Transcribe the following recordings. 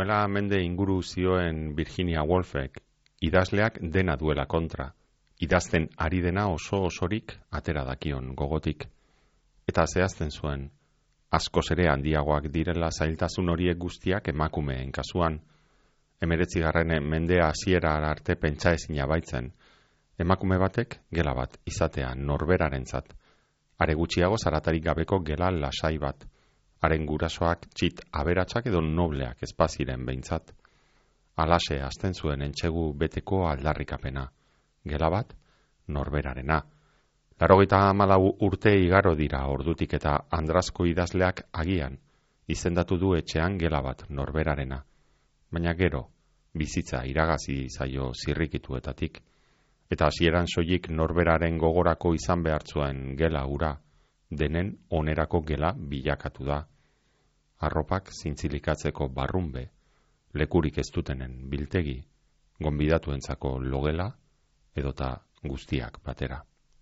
duela mende inguru zioen Virginia Woolfek, idazleak dena duela kontra, idazten ari dena osorik atera dakion gogotik. Eta zehazten zuen, askoz ere handiagoak direla zailtasun horiek guztiak emakumeen kasuan. 19. mendea hasiera arte pentsaezina baitzen, emakume batek gela bat izatea norberarentzat, are gutxiago zaratarik gabeko gela lasai bat, haren gurasoak txit aberatsak edo nobleak espaziren behintzat. Alase hasten zuen entsegu beteko aldarrikapena, gela bat norberarena. 84 urte igaro dira ordutik eta Andrazko idazleak agian izendatu du etxean gela bat norberarena. Baina gero, bizitza iragazi zaio zirrikituetatik, eta hasieran soilik norberaren gogorako izan behartzuen gela ura, denen onerako gela bilakatu da. Arropak zintzilikatzeko barrunbe, lekurik ez dutenen biltegi, gonbidatuentzako logela, edota guztiak batera.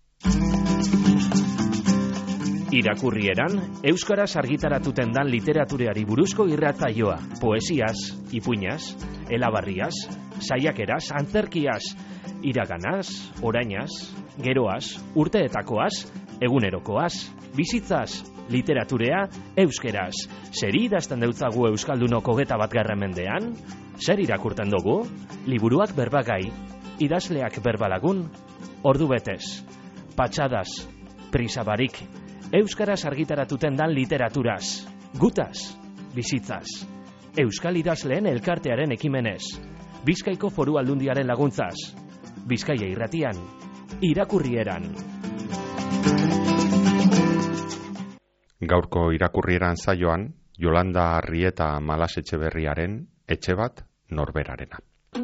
Irakurrieran, euskaraz argitaratuten dan literatureari buruzko irratzaioa, poesiaz, ipuinaz, elabarriaz, saiakeraz, antzerkiaz, iraganaz, orainaz, geroaz, urteetakoaz, egunerokoaz, bizitzaz, literaturea, euskeraz. Zer idazten deutzagu euskaldunok 21. mendean? Zer irakurten dugu? Liburuak berbagai, idazleak berbalagun, ordu betez, patxadaz, prisabarik, euskaraz argitaratuten dan literaturaz, gutaz, bizitzaz, euskal idazleen elkartearen ekimenez, Bizkaiko Foru Aldundiaren laguntzaz, Bizkaia irratian, irakurrieran. Gaurko irakurrieran saioan, Yolanda Arrieta Malas Etxeberriaren Etxe bat norberarena.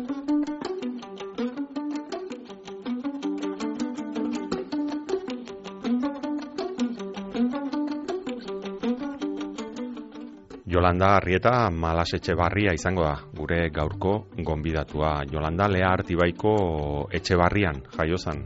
Yolanda Arrieta Malas Etxebarria izango da, gure gaurko gonbidatua. Yolanda Lehartibaiko Etxebarrian jaiozan,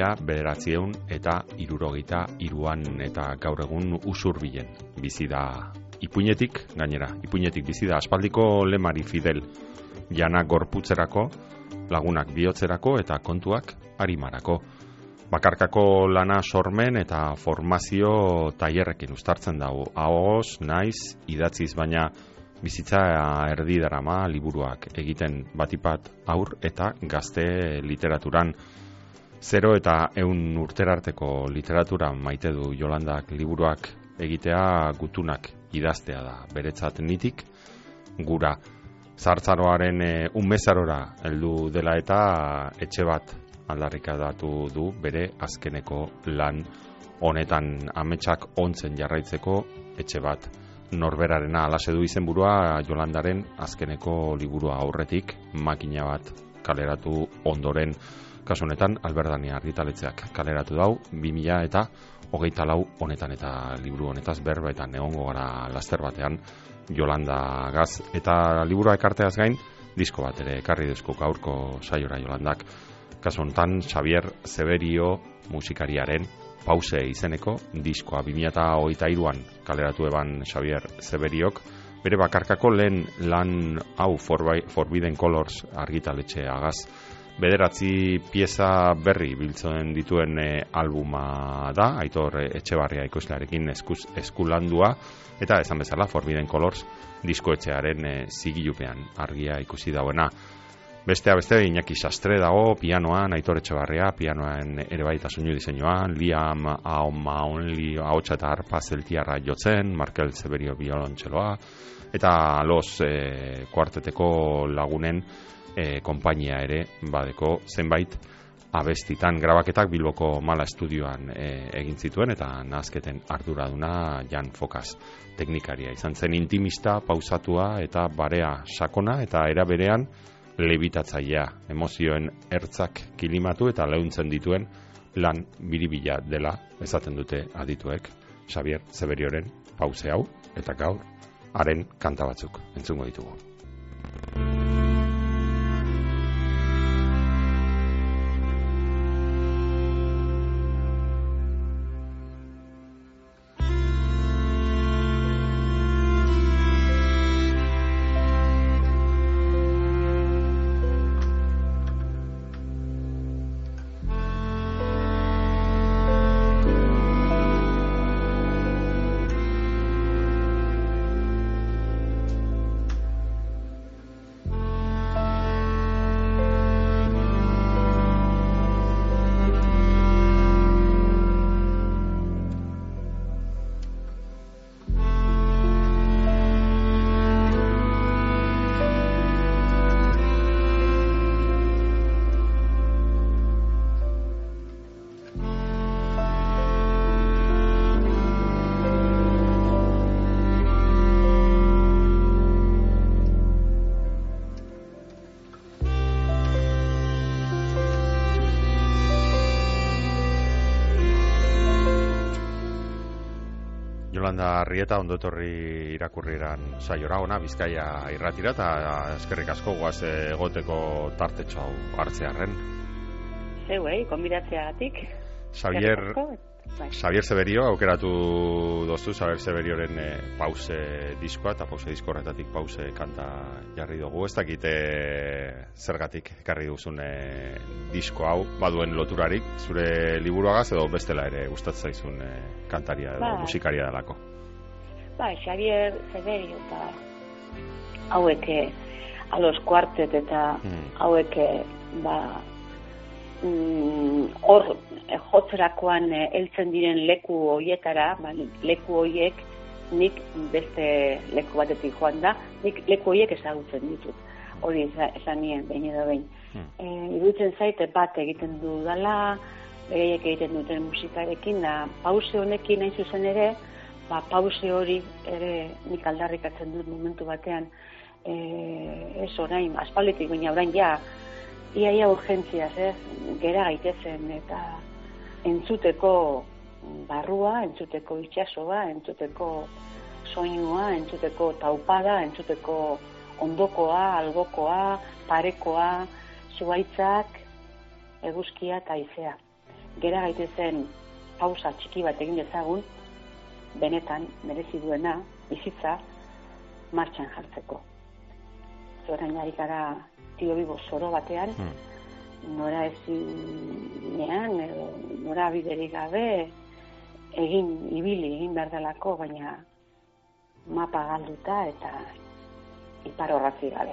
1973an eta gaur egun Usurbilen bizi da. Ipuinetik, gainera, bizi da aspaldiko lemari fidel, jana gorputzerako, lagunak bihotzerako eta kontuak arimarako. Bakarkako lana sormen eta formazio tailerrekin uztartzen dago. Ahoz, naiz, idatziz, baina bizitza erdi darama liburuak egiten batipat aur eta gazte literaturan. 0 eta 100 urterarteko literatura maite du Yolandak. Liburuak egitea gutunak idaztea da. Beretzat nitik gura. Zartzaroaren unmezarora heldu dela eta etxe bat aldarrikatu du bere azkeneko lan honetan, ametsak ontzen jarraitzeko etxe bat norberarena. Alase du izenburua Yolandaren azkeneko liburua aurretik, makina bat kaleratu ondoren, kasu honetan Alberdania argitaletxeak kaleratu dau 2024 honetan, eta liburu honetaz berbetan egongo gara laster batean Yolanda gaz, eta liburua ekarteaz gain disko bat ere ekarri duzko gaurko saiora Yolandak. Kasu honetan Xavier Zeberio musikariaren Pause izeneko diskoa 2023an kaleratu eban Xavier Zeberiok, bere bakarkako lehen lan hau Forbidden Colors argitaletxeagaz. 9 pieza berri biltzen dituen albuma da, Aitor Etxebarria ekoizlearekin eskulandua, eta esan bezala Forbidden Colors diskoetxearen zigilupean argia ikusi dauena. Beste Iñaki Sastre dago, pianoan, Aitor Etxebarria, pianoan ere baita soinu diseinuan, Liam Aomaonli ahotsa eta arpa zeltiarra jotzen, Markel Zeberio biolontxeloa, eta Los kuarteteko lagunen konpainia ere badeko zenbait abestitan. Grabaketak Bilboko Mala Estudioan egin zituen, eta nazketen arduraduna Jan Fokas teknikaria izan zen, intimista, pausatua eta barea sakona, eta era berean lebitatzailea, emozioen ertzak kilimatu eta leuntzen dituen lan biribila dela esaten dute adituek. Xavier Zeberioren Pause hau, eta gaur haren kanta batzuk entzungo ditugu. Jolanda Arrieta, ondo etorri irakurrieran saiora, ona Bizkaia irratira, eta eskerrik asko guaz egoteko tartetxo hau hartzearren. Zeuei, konbidatzeagatik. Xavier Severio aukeratu doztu, Xavier Severioren pause diskoa, eta pause disko horretatik pause kanta jarri dugu. Ez dakite zergatik ekarri duzun disko hau, baduen loturarik, zure liburuagaz edo bestela ere gustatzen zaizun kantaria edo musikaria delako. Xavier Severio eta hauek Alos Quartet eta hauek hor jotzerakoan heltzen diren leku hoietara, leku hoiek nik beste leku batetik joan da, nik leku hoiek ezagutzen ditut. Hori esan nien, behin edo behin. Iruditzen zaite bat egiten du dala, bereiek egiten duten musikarekin, da pause honekin hain zuzen ere, pause hori ere nik aldarrikatzen dut momentu batean, ez orain, aspalditik, baina orain iaia urgentziaz, gera gaitezen eta entzuteko barrua, entzuteko itxasoa, entzuteko soinua, entzuteko taupada, entzuteko ondokoa, albokoa, parekoa, zuaitzak, eguzkia eta haizea. Gera gaitezen pausa txiki bat egin dezagun, benetan merezi duena bizitza martxan jartzeko. Zorain ari gara tio bibo zoro batean, nora ezinean, edo nora biderik gabe, ibili behar delako, baina mapa galduta eta ipar horratzi gabe.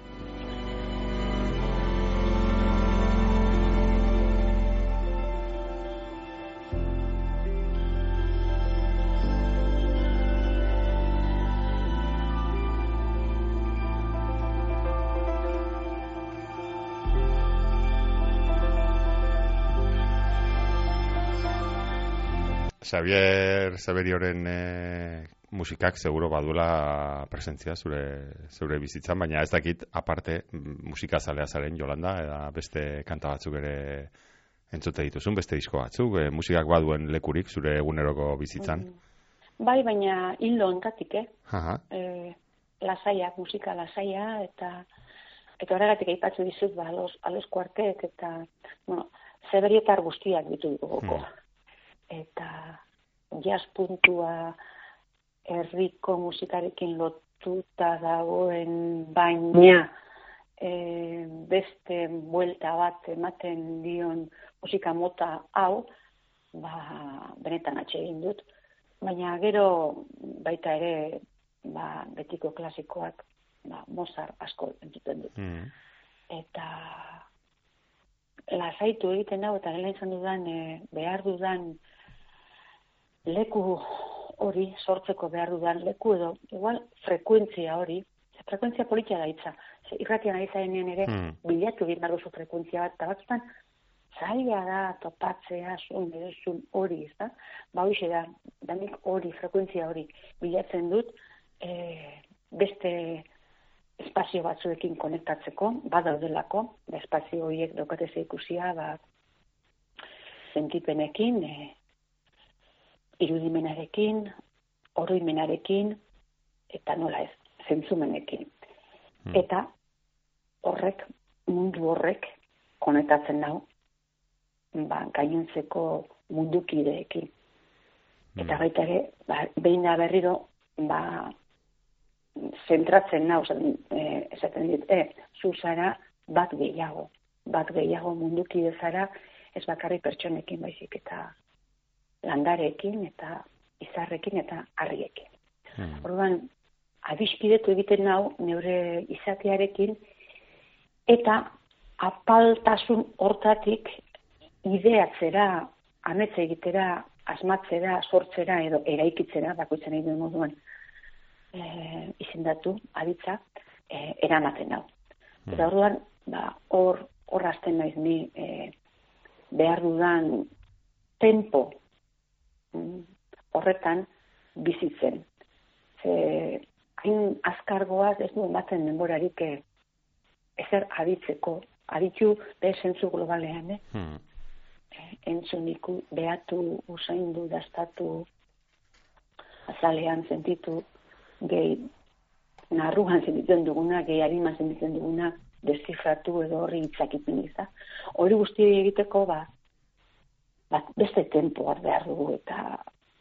Xavier Severioren musikak seguro baduela presentzia zure bizitzan, baina ez dakit aparte musikazalea zaren Jolanda, eta beste kanta batzuk ere entzute dituzun, beste disko batzuk, musikak baduen lekurik zure eguneroko bizitzan. Bai, baina hildo ontatik, lasaia, musika lasaia, eta horregatik aipatzu dizut, Alos Quartet, eta, Severiotar guztiak ditu gogoko. Eta jazz puntua herriko musikarekin lotuta dagoen baina beste buelta bat ematen dion musika mota hau, benetan atsegin dut. Baina gero baita ere betiko klasikoak Mozart asko entzuten dut. Eta lasaitu egiten hau, eta gela izan dudan, behar dudan leku hori, sortzeko behar dudan leku edo, igual, frekuentzia hori, frekuentzia politia da hitza, irratian ari zarenean ere, bilatu egin behar duzu frekuentzia bat, eta batzutan, zaila da topatzea zuen hori, ez da? Hoxe da, danik hori, frekuentzia hori, bilatzen dut, beste espazio batzuekin konektatzeko, badaudelako, espazio horiek daukatez ikusia, sentipenekin, irudimenarekin, oroimenarekin, eta nola ez, zentzumenekin. Eta mundu horrek konektatzen nau, gainontzeko mundukideekin. Eta baita ere, behin da berriro, zentratzen nau, esaten dit, zu zara bat gehiago mundukide zara, ez bakarrik pertsonekin baizik, eta landarekin, eta izarrekin, eta harriekin. Orduan, adiskidetu egiten nau, neure izatearekin, eta apaltasun hortatik ideatzera, ametze egitera, asmatzera, sortzera, edo eraikitzera, bakoitzen nahi duen moduan, izendatu, aditza, eramaten nau. Eta orduan, hor hasten naiz ni behar dudan tempo horretan bizitzen. Hain azkargoaz ez du ematen denborarik ezer aditzeko. Aditu behe zentzu globalean, entzuniku, behatu, usaindu, dastatu, azalean sentitu, gehi narruan sentitzen duguna, gehi hariman sentitzen duguna, deszifratu edo horri itzakipin izan. Hori guzti egiteko, beste tempoa behar dugu, eta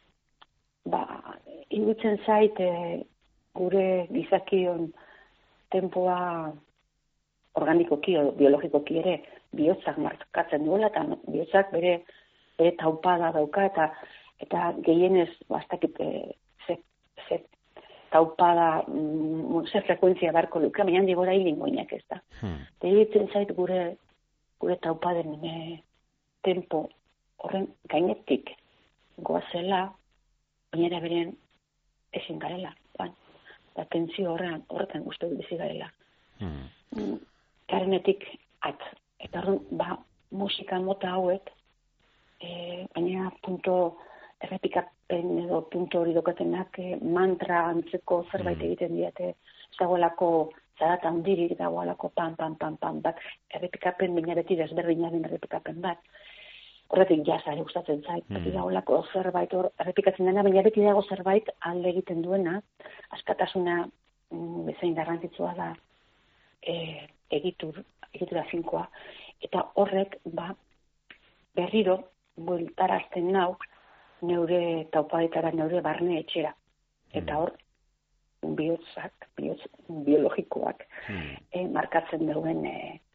iruditzen zait gure gizakion tempoa organikoki o biologikoki ere bihotzak markatzen duela, eta bihotzak bere taupada dauka, eta gehienez bastakit ze taupada, ze frekuentzia barko luka, baina handi gora hilingoinak ez da. Eta iruditzen zait gure taupaden tempo horren gainetik goazela, baina beren ezin garela. Eta tentzio horretan uste dut bizi garela. Karenetik eta horren, musika mota hauek, baina punto errepikapen edo punto hori dokatenak mantra antzeko zerbait egiten diate, ez dagoelako zarata handirik, dagoelako pam, bat, errepikapen, baina beti desberdinaren errepikapen bat. Horretik jazare gustatzen zait, beti dagoelako zerbait hor errepikatzen dena, baina beti dago zerbait alde egiten duena, askatasuna bezain garrantzitsua da egitura finkoa, eta horrek berriro bueltarazten nau neure taupadetara, neure barne etxera. Eta hor, bihotz biologikoak markatzen duen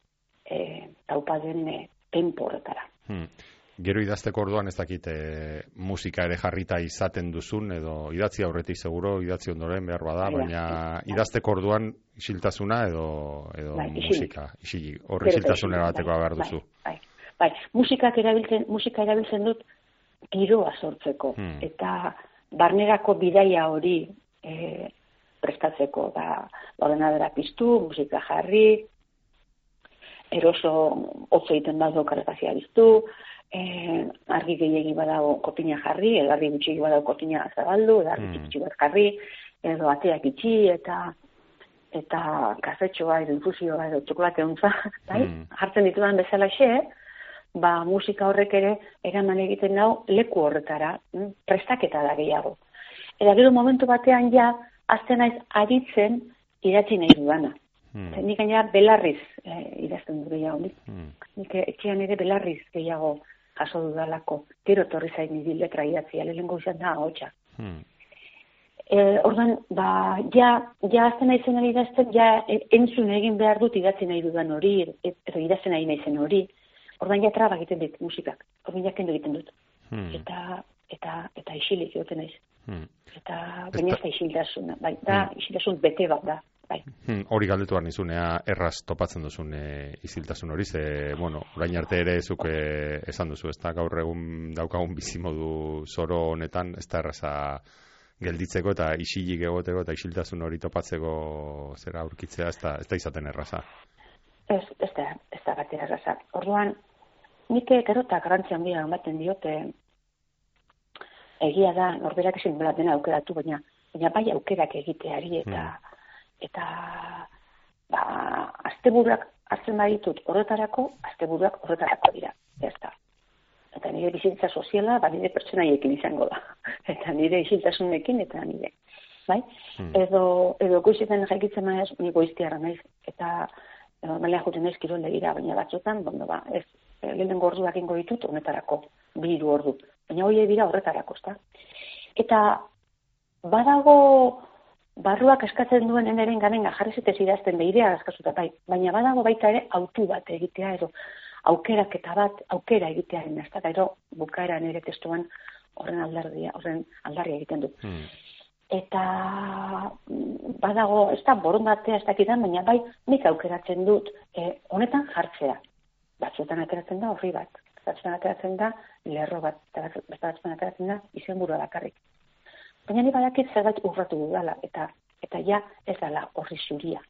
taupaden tempo horretara. Gero idazteko orduan ez dakit musika ere jarrita izaten duzun, edo idatzi aurretik seguro, idatzi ondoren behar bada, baina idazteko orduan isiltasuna edo musika, horri isiltasuna bateko behar duzu. Bai, musika erabiltzen dut giroa sortzeko, eta barnerako bidaia hori prestatzeko, ordenadora piztu, musika jarri, eroso hotz egiten badago kalefazioa biztu, argi gehiegi badago kotina jarri, edo argi gutxi badago kotina zabaldu, edo argi txiki bat jarri, edo ateak itxi, eta kafetxoa, edo infusioa, edo txokolate hontza, jartzen ditudan bezalaxe, musika horrek ere eraman egiten dau leku horretara, prestaketa da gehiago. Eta gero momentu batean azten naiz aritzen idatzi nahi dudana. Nik gainera belarriz idazten du gehiago. Nik etxean ere belarriz gehiago jaso dudalako. Gero torri zain niri letra idatzia, lehenko izan da ahotsa. Ordan, azten nahi zen idazten, entzun egin behar dut idatzi nahi dudan hori, edo idazten nahi nahi zen hori. Ordan traba egiten dit musikak, ordan kendu egiten dut. Eta isilik egoten naiz. Eta baina ez da isiltasuna, isiltasun bete bat da. Hori galdetu behar nizunea erraz topatzen duzun isiltasun hori, orain arte ere zuk esan duzu, ez da gaur egun daukagun bizimodu zoro honetan, ez da erraza gelditzeko eta isilik egoteko eta isiltasun hori topatzeko zera aurkitzea, ez da izaten erraza. Ez da batera erraza. Orduan, nik gero eta garrantzia handia ematen diote, egia da, norberak ezin nola dena aukeratu, baina bai aukerak egiteari eta asteburuak hartzen baditut horretarako, asteburuak horretarako dira. Ez da. Eta nire bizitza soziala, nire pertsonaiekin izango da. Eta nire isiltasunekin, eta nire. Bai? Edo goizetan jaikitzen maiz, ni goiztiarra naiz, eta normalean juten naiz kiroldegira, baina batzutan, ez, lehenengo orduak ingo ditut, honetarako, 2 ordu. Baina hori dira horretarako, ezta? Eta badago barruak eskatzen duen eneren ganenga jarri zetez idazten behirea askazuta bai, baina badago baita ere autu bat egitea, edo aukeraketa bat, aukera egitearen, ezta? Gero bukaeran ere testuan horren aldarria egiten du. Eta badago, ez da borondatea ez dakidan, baina bai nik aukeratzen dut honetan jartzea. Batzuetan ateratzen da horri bat, batzuetan ateratzen da lerro bat, batzuetan ateratzen da izenburua bakarrik. Baina ni badakit zerbait urratu dudala, eta ez dala horri zuria.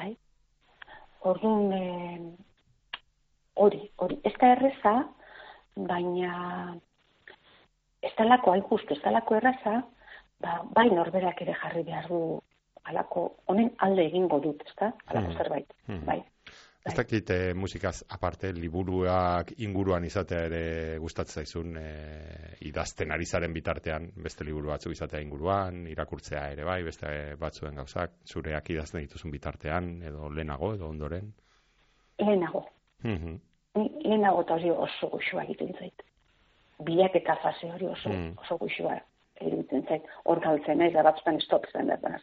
Orduan, hori, ez da erreza, baina ez dalako hain ez dalako erraza, bai norberak ere jarri behar du alako, honen alde egingo dut, ez da? Alako zerbait, bai. Ez dakit musikaz aparte, liburuak inguruan izatea ere gustatzen zaizun, idazten ari zaren bitartean, beste liburu batzuk izatea inguruan, irakurtzea ere bai, beste batzuen gauzak, zureak idazten dituzun bitartean, edo lehenago, edo ondoren? Lehenago. Lehenago eta hori oso goxua egiten zait. Bilaketa fase hori oso goxua egiten zait. Hor galtzen ez, da batzutan stop zen bertan,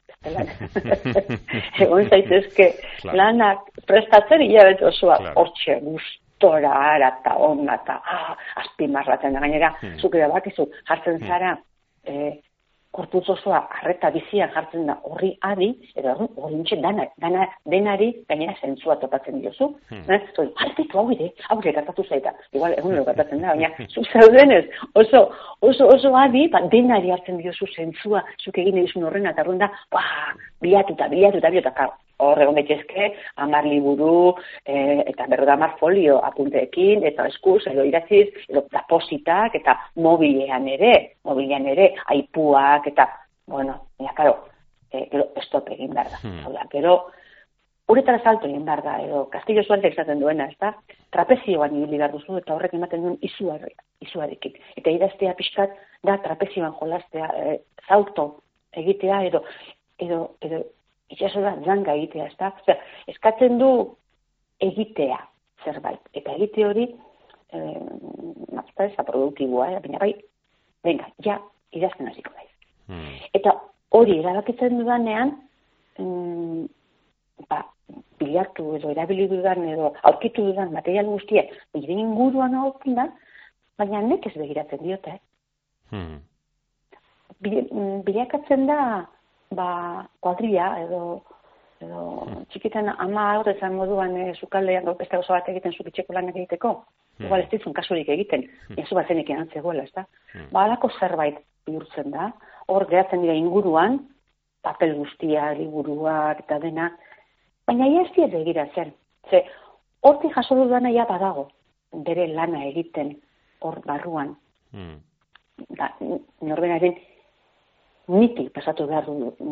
egon zaitezke lanak prestatzen hilabete osoa hortxe gustora ara eta onda eta azpimarratzen da gainera zuk ere bakizu jartzen zara korputz osoa arreta bizian jartzen da horri adi edo horrintxe denari gainera zentzua topatzen diozu hartitu hau ere gertatu zaita igual egun gertatzen da baina zuk zaudenez oso adi denari hartzen diozu zentzua zuk egin edizun horrena eta horren da bilatuta hor egon daitezke 10 liburu eta 50 folio apunteekin eta eskuz edo idatziz edo depositak eta mobilean ere aipuak eta gero stop egin behar da. Gero uretara salto egin behar da edo Castillo Suárez esaten duena, ezta? Trapezioan ibili behar duzu eta horrek ematen duen izuarekin. Eta idaztea pixkat da trapezioan jolastea, salto egitea edo itxaso da zanga egitea, ezta? Osea, eskatzen du egitea zerbait. Eta egite hori ez da produktiboa, baina bai, venga, ja, idazten hasiko daiz. Eta hori erabakitzen dudanean, bilatu edo erabili dudan edo aurkitu dudan material guztia, bide inguruan aurkin da, baina nek ez begiratzen diote. Bilakatzen da, kuadria edo txikitan ama hor ezan moduan sukaldean beste oso bat egiten zukitxeko lanak egiteko. Igual ez dizun kasurik egiten, jazu bat zenik egan zegoela, ez da? Alako zerbait bihurtzen da, hor geratzen dira inguruan, papel guztia, liburuak eta dena, baina ez dira begiratzen. Ze, hortik jaso dudana ja badago, bere lana egiten hor barruan. Norberaren nitik pasatu behar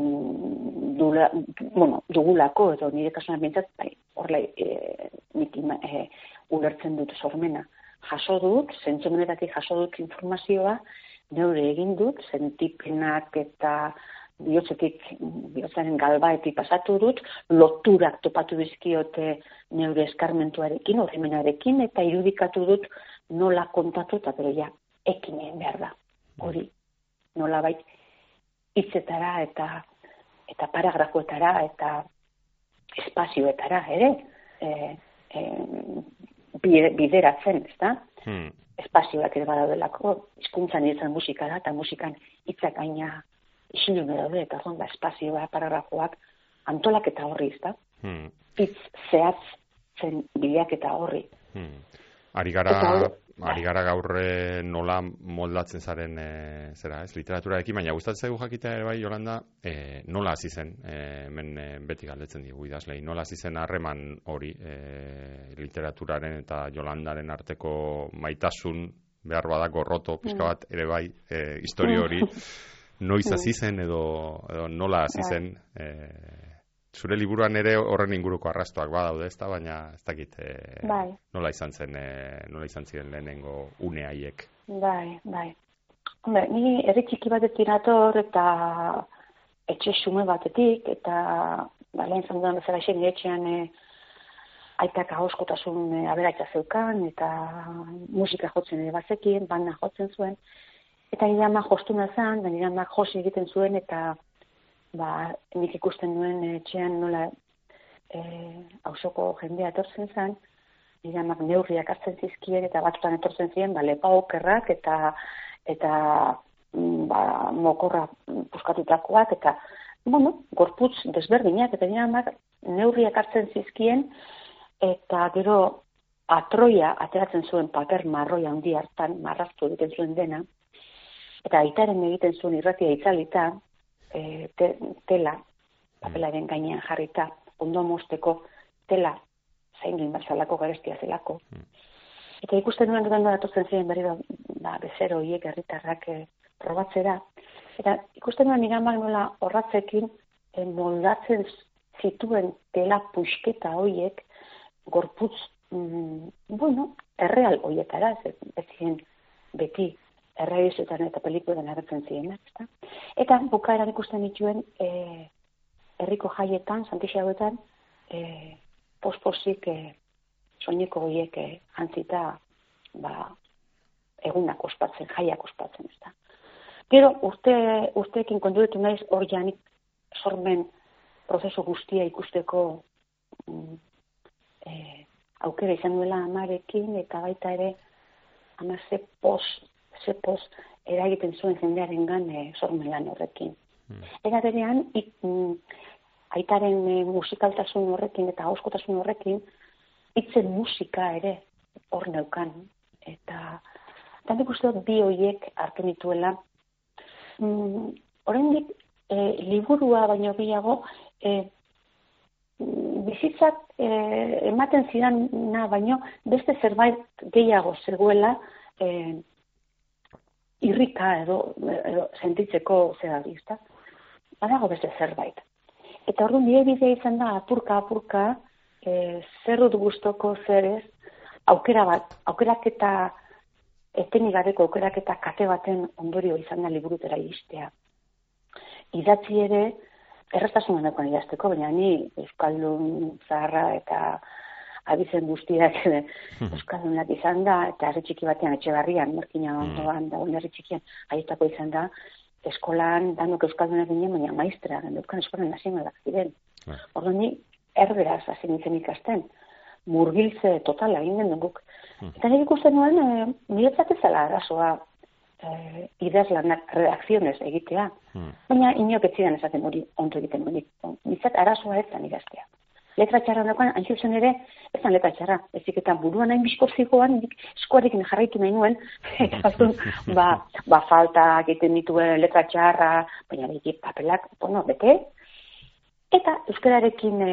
dugulako, edo nire kasuan bintzat, horrela nitik ulertzen dut sormena. Jaso dut, zentzumenetatik jaso dut informazioa, neure egin dut, sentipenak eta bihotzaren galbaetik pasatu dut, loturak topatu dizkiote neure eskarmentuarekin, horremenarekin, eta irudikatu dut nola kontatu eta bero ja ekin egin behar da. Hori, nola bait, hitzetara eta paragrafoetara eta espazioetara ere bideratzen, ezta? Espazioak ere badaudelako, hizkuntzan izan musika da, eta musikan hitzak gaina isilun daude, eta honda espazioa, paragrafoak, antolaketa horri, ezta? Hitz zehatz zen bilaketa horri. Ari gara gaur nola moldatzen zaren literaturarekin, baina gustatzen zaigu jakitea ere bai, Yolanda, nola hasi zen, hemen beti galdetzen digu idazlei, nola hasi zen harreman hori literaturaren eta Yolandaren arteko maitasun behar bada gorroto, pixka bat ere bai, historia hori, noiz hasi zen edo nola hasi zen, zure liburuan ere horren inguruko arrastoak badaude, ezta, baina ez dakit nola izan ziren lehenengo une haiek. Bai. Hombre, ni herri txiki batetik nator eta etxe xume batetik, eta lehen zan dudan bezala nire etxean aitak ahoskotasun aberatsa zeukan, eta musika jotzen ere bazekien, banda jotzen zuen, eta nire ama jostuna zen, nire ama josi egiten zuen, eta nik ikusten nuen etxean nola auzoko jendea etortzen zen, nire amak neurriak hartzen zizkien eta batzutan etortzen ziren lepa okerrak eta mokorra puskatutakoak eta gorputz desberdinak eta nire amak neurriak hartzen zizkien eta gero atroia ateratzen zuen paper marroia handi hartan marraztu egiten zuen dena eta aitaren egiten zuen irratia itzalita tela, papelaren gainean jarrita, ondo mozteko tela zaindu inbarzalako garestia zelako. Eta ikusten nuen dut datozen ziren berriro bezero hiek herritarrak probatzera. Eta ikusten nuen iramak nola horratzekin moldatzen zituen tela puxketa hoiek gorputz, erreal horietara, ez ziren beti errealizetan eta pelikuetan agertzen zirenak, ezta? Eta bukaeran ikusten dituen herriko jaietan, Santiagoetan, posposik soineko horiek jantzita, egunak ospatzen, jaiak ospatzen, ezta? Gero, urteekin konturetu naiz hor janik sormen prozesu guztia ikusteko aukera izan duela amarekin, eta baita ere ama ze poz eragiten zuen jendearengan sormen lan horrekin. Era berean, aitaren musikaltasun horrekin eta ahoskotasun horrekin, hitzen musika ere hor neukan. Eta nik uste dut bi horiek hartu nituela. Oraindik liburua baino gehiago, bizitzak ematen zidana baino beste zerbait gehiago zegoela irrika edo sentitzeko zerari, ezta? Badago beste zerbait. Eta orduan nire bidea izan da apurka zer dut gustoko zer ez, aukeraketa etenik gabeko aukeraketa kate baten ondorio izan da liburutera iristea. Idatzi ere erraztasunan dagoen idazteko, baina ni euskaldun zaharra eta abizen guztiak euskaldunak izan da, eta herri txiki batean Etxebarrian, Markina ondoan dagoen herri txikian, haietako izan da, eskolan danok euskaldunak ginen, baina maistra, euskal eskolan nazionalak ziren. Orduan ni erderaz hasi nintzen ikasten, murgiltze totala egin den guk. Eta nik ikusten nuen, niretzat ez zela arazoa idazlanak redakzionez egitea. Baina inok ez zidan esaten hori ondo egiten hori. Niretzat arazoa ez zan idaztea. Letra txarra dagoen, hain zuzen ere, ez zan letra txarra. Eziketan buruan hain bizko zigoan, nik eskuarekin jarraitu nahi nuen, eta falta egiten dituen letra txarra, baina beti papelak, bete. Eta euskararekin,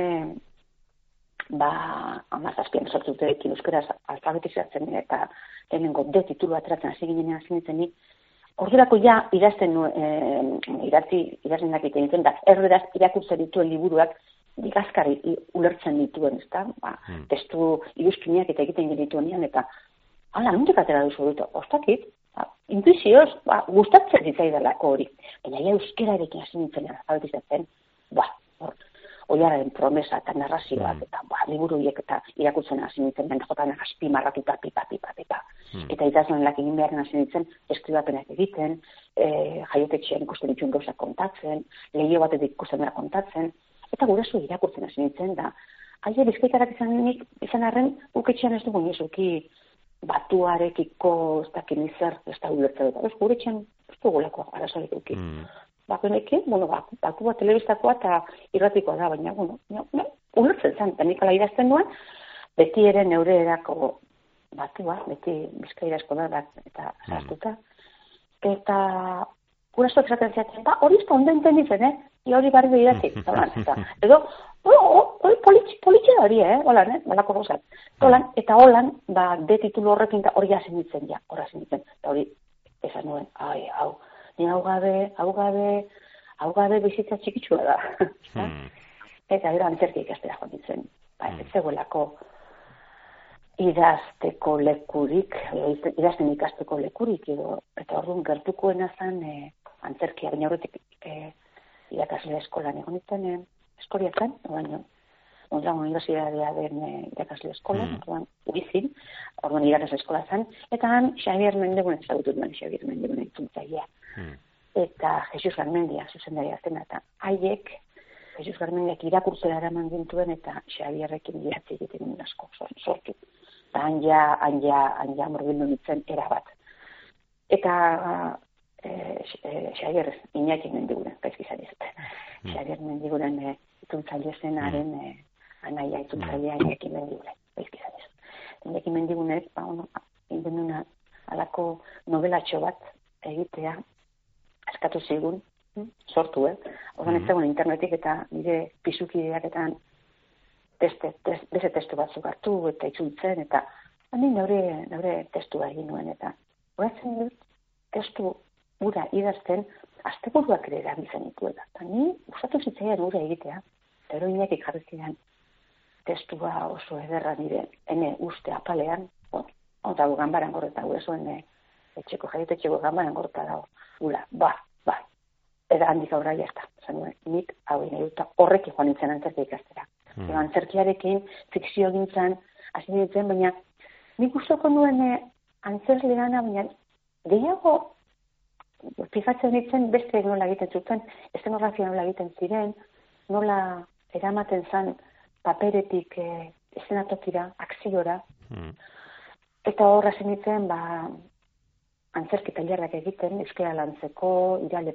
17 urterekin euskaraz alfabetizatzen eta lehenengo D titulu ateratzen hasi ginen hasi nintzen, ordurako ja idazten idazlenak egiten dituen, da erderaz irakurtzen dituen liburuak digazkarri ulertzen dituen, ezta? Testu iruzkinak eta egiten genituenean, eta hala, nondik atera duzu dut, ostakit, intuizioz, gustatzen zitzaidalako hori. Baina ja euskararekin hasi nintzen alfabetizatzen, oiararen promesa eta narrazioak, eta liburu horiek eta irakurtzen hasi nintzen, jotan azpimarratuta, pipa. Eta idazlanak egin beharren hasi nintzen, eskribapenak egiten, jaiotetxean ikusten dituen gauzak kontatzen, lehio batetik ikusten dira kontatzen, eta guraso irakurtzen hasi nintzen, da, aia bizkaitarak izan arren, uketxean ez dugu nizuki batuarekiko ez dakin izar, ez da ulertzen dut. Gure etxean ez dugulako arazorik uki. Bakoenekin, batu bat telebistakoa eta irratikoa da, baina, ulertzen zen, eta nik ala idazten nuen, beti ere neure erako batua, beti bizkaira eskola eta sartuta. Eta gurasoak esaten zaten, hori ez da ondo entenditzen, hori barri behiratik, edo, hori politxea hori, balako gozat. Eta holan, D titulu horrekin hori hasi nintzen, eta hori esan nuen, ni hau gabe bizitza txikitsua da. Eta gero antzerki ikastera joan nintzen, ez zegoelako idazteko lekurik, idazten ikasteko lekurik, eta orduan gertukoena zen antzerkia, baina horretik irakasle eskolan egon nintzen, Eskoriatzen, baina Mondragon Universidadea den irakasle eskolan, Uizin, orduan irakasle eskola zen, eta han Xabier Mendegunen ezagutu duen, Xabier Mendegunen itzultzailea. Eta Jesus Garmendia zuzendaria zena, eta haiek Jesus Garmendiak irakurtzera eraman gintuen, eta Xabierrekin idatzi egiten duen asko sortu. Eta anja murgildu nintzen erabat. Eta Xabier Iñaki Mendiguren, gaizkizan izate. Xabier Mendiguren itzultzaile zenaren anaia itzultzailea Iñaki Mendiguren, gaizkizan izate. Iñaki Mendigunek, indenuna alako novelatxo bat egitea, eskatu zigun, sortu, Horren ez zegoen internetik eta nire pisukideaketan beste testu batzuk hartu eta itzultzen, eta hanin naure testua egin nuen, eta horatzen dut testu ura idazten, asteburuak ere erabiltzen dituela. Eta ni gustatu zitzaidan ura egitea, eta eroinak ikarri zidan testua oso ederra nire, ene uste apalean, eta ganbaran gorreta, gure zuen etxeko ganbaran gorreta dago, gula, ba, eta handik aurra jazta, zanuen, nik hau nahi dut, horrekin joan nintzen antzerkia ikastera. Antzerkiarekin, fikzio gintzen, hasi nintzen, baina nik gustoko nuen antzerle gana, baina gehiago fijatzen nintzen beste nola egiten zuten, eszenografia nola egiten ziren, nola eramaten zan paperetik eszenatokira, akziora, eta horra zen nintzen, antzerki tailerrak egiten, euskara lantzeko, irale,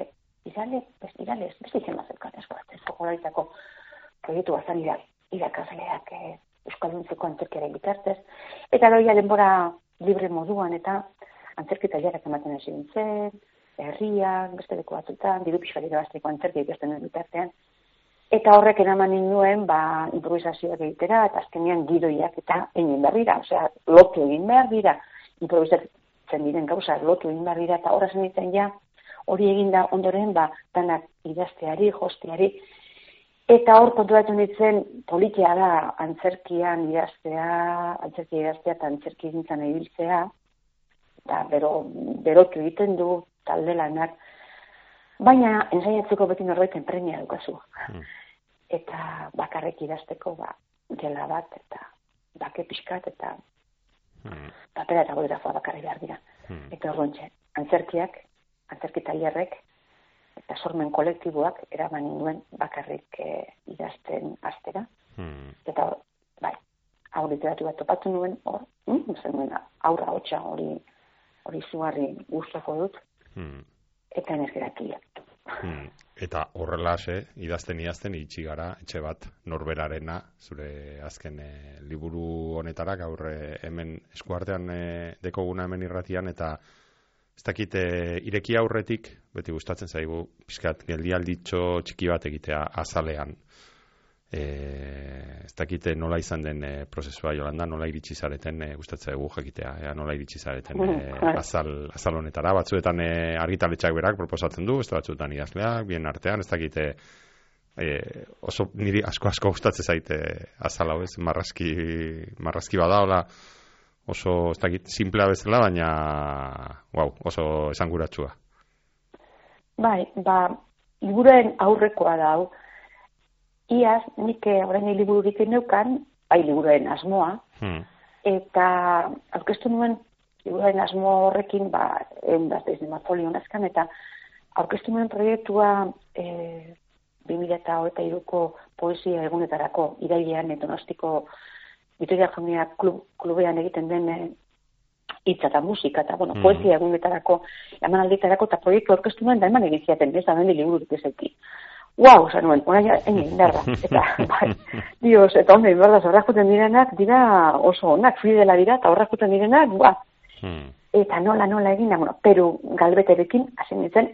beste izen mazerkat, esko Jaurlaritzako proiektu bazan irakasleak euskalduntzeko antzerkiaren bitartez, eta loia denbora libre moduan eta antzerki tailerrak ematen hasi nintzen, herriak, beste leku batzutan, diru pixkari irabazteko antzerkia ikasten duen bitartean, eta horrek eraman ninduen improvisazioak egitera, eta azkenean gidoiak eta egin behar dira, osea, lotu egin behar dira, improvisatzen diren gauza, lotu egin behar dira, eta horra zen nintzen ja, hori eginda ondoren, danak idazteari, josteari, eta hor konturatu nintzen, politia da antzerkian idaztea, eta antzerki gintzan ibiltzea, eta berotu egiten du talde lanak, baina ensainatzeko beti norbaiten premia dukazu. Eta bakarrek idazteko, gela bat, eta bake pixkat, eta papera eta bolgrafoa bakarri behar dira. Eta horrontxe, antzerki tailerrek, eta sormen kolektiboak eraman ninduen bakarrik idazten astera. Eta hau literatu bat topatu nuen, aurra hotxa hori zugarri gustoko dut, eta energeratu jaktu. Eta horrela idazten itxi gara, etxe bat norberarena, zure azken liburu honetara, gaur hemen eskuartean dekoguna hemen irratian, eta ez dakit ireki aurretik, beti gustatzen zaigu, pixkat geldialditxo txiki bat egitea azalean. Ez dakit nola izan den prozesua, Jolanda, nola iritsi zareten, gustatzen zaigu jakitea, nola iritsi zareten azal honetara. Batzuetan argitaletxeak berak proposatzen du, beste batzuetan idazleak, bien artean, ez dakit oso niri asko gustatzen zaite azal hau, ez, marrazki bada, hola, oso, ez dakit, simplea bezala, baina, oso esanguratsua. Liburuen aurrekoa da, iaz, nik orain libururik neukan, liburuen asmoa, eta aurkeztu nuen liburuen asmo horrekin, folio nazkan, eta aurkeztu nuen proiektua 2023ko poesia egunetarako, irailean Donostiko Vitoria Jaunia klubean egiten den hitza eta musika, eta poesia egunetarako, emanalditarako, eta proiektu aurkeztu nuen, da eman egin ziaten, ez da bendi libururik ezeki. Zanuen, orain egin behar da, eta Dios, eta ondo egin behar da, horrakuten direnak dira oso onak, fidela dira, eta horrakuten direnak, eta nola egin, Peru galbeterekin, hasi nintzen,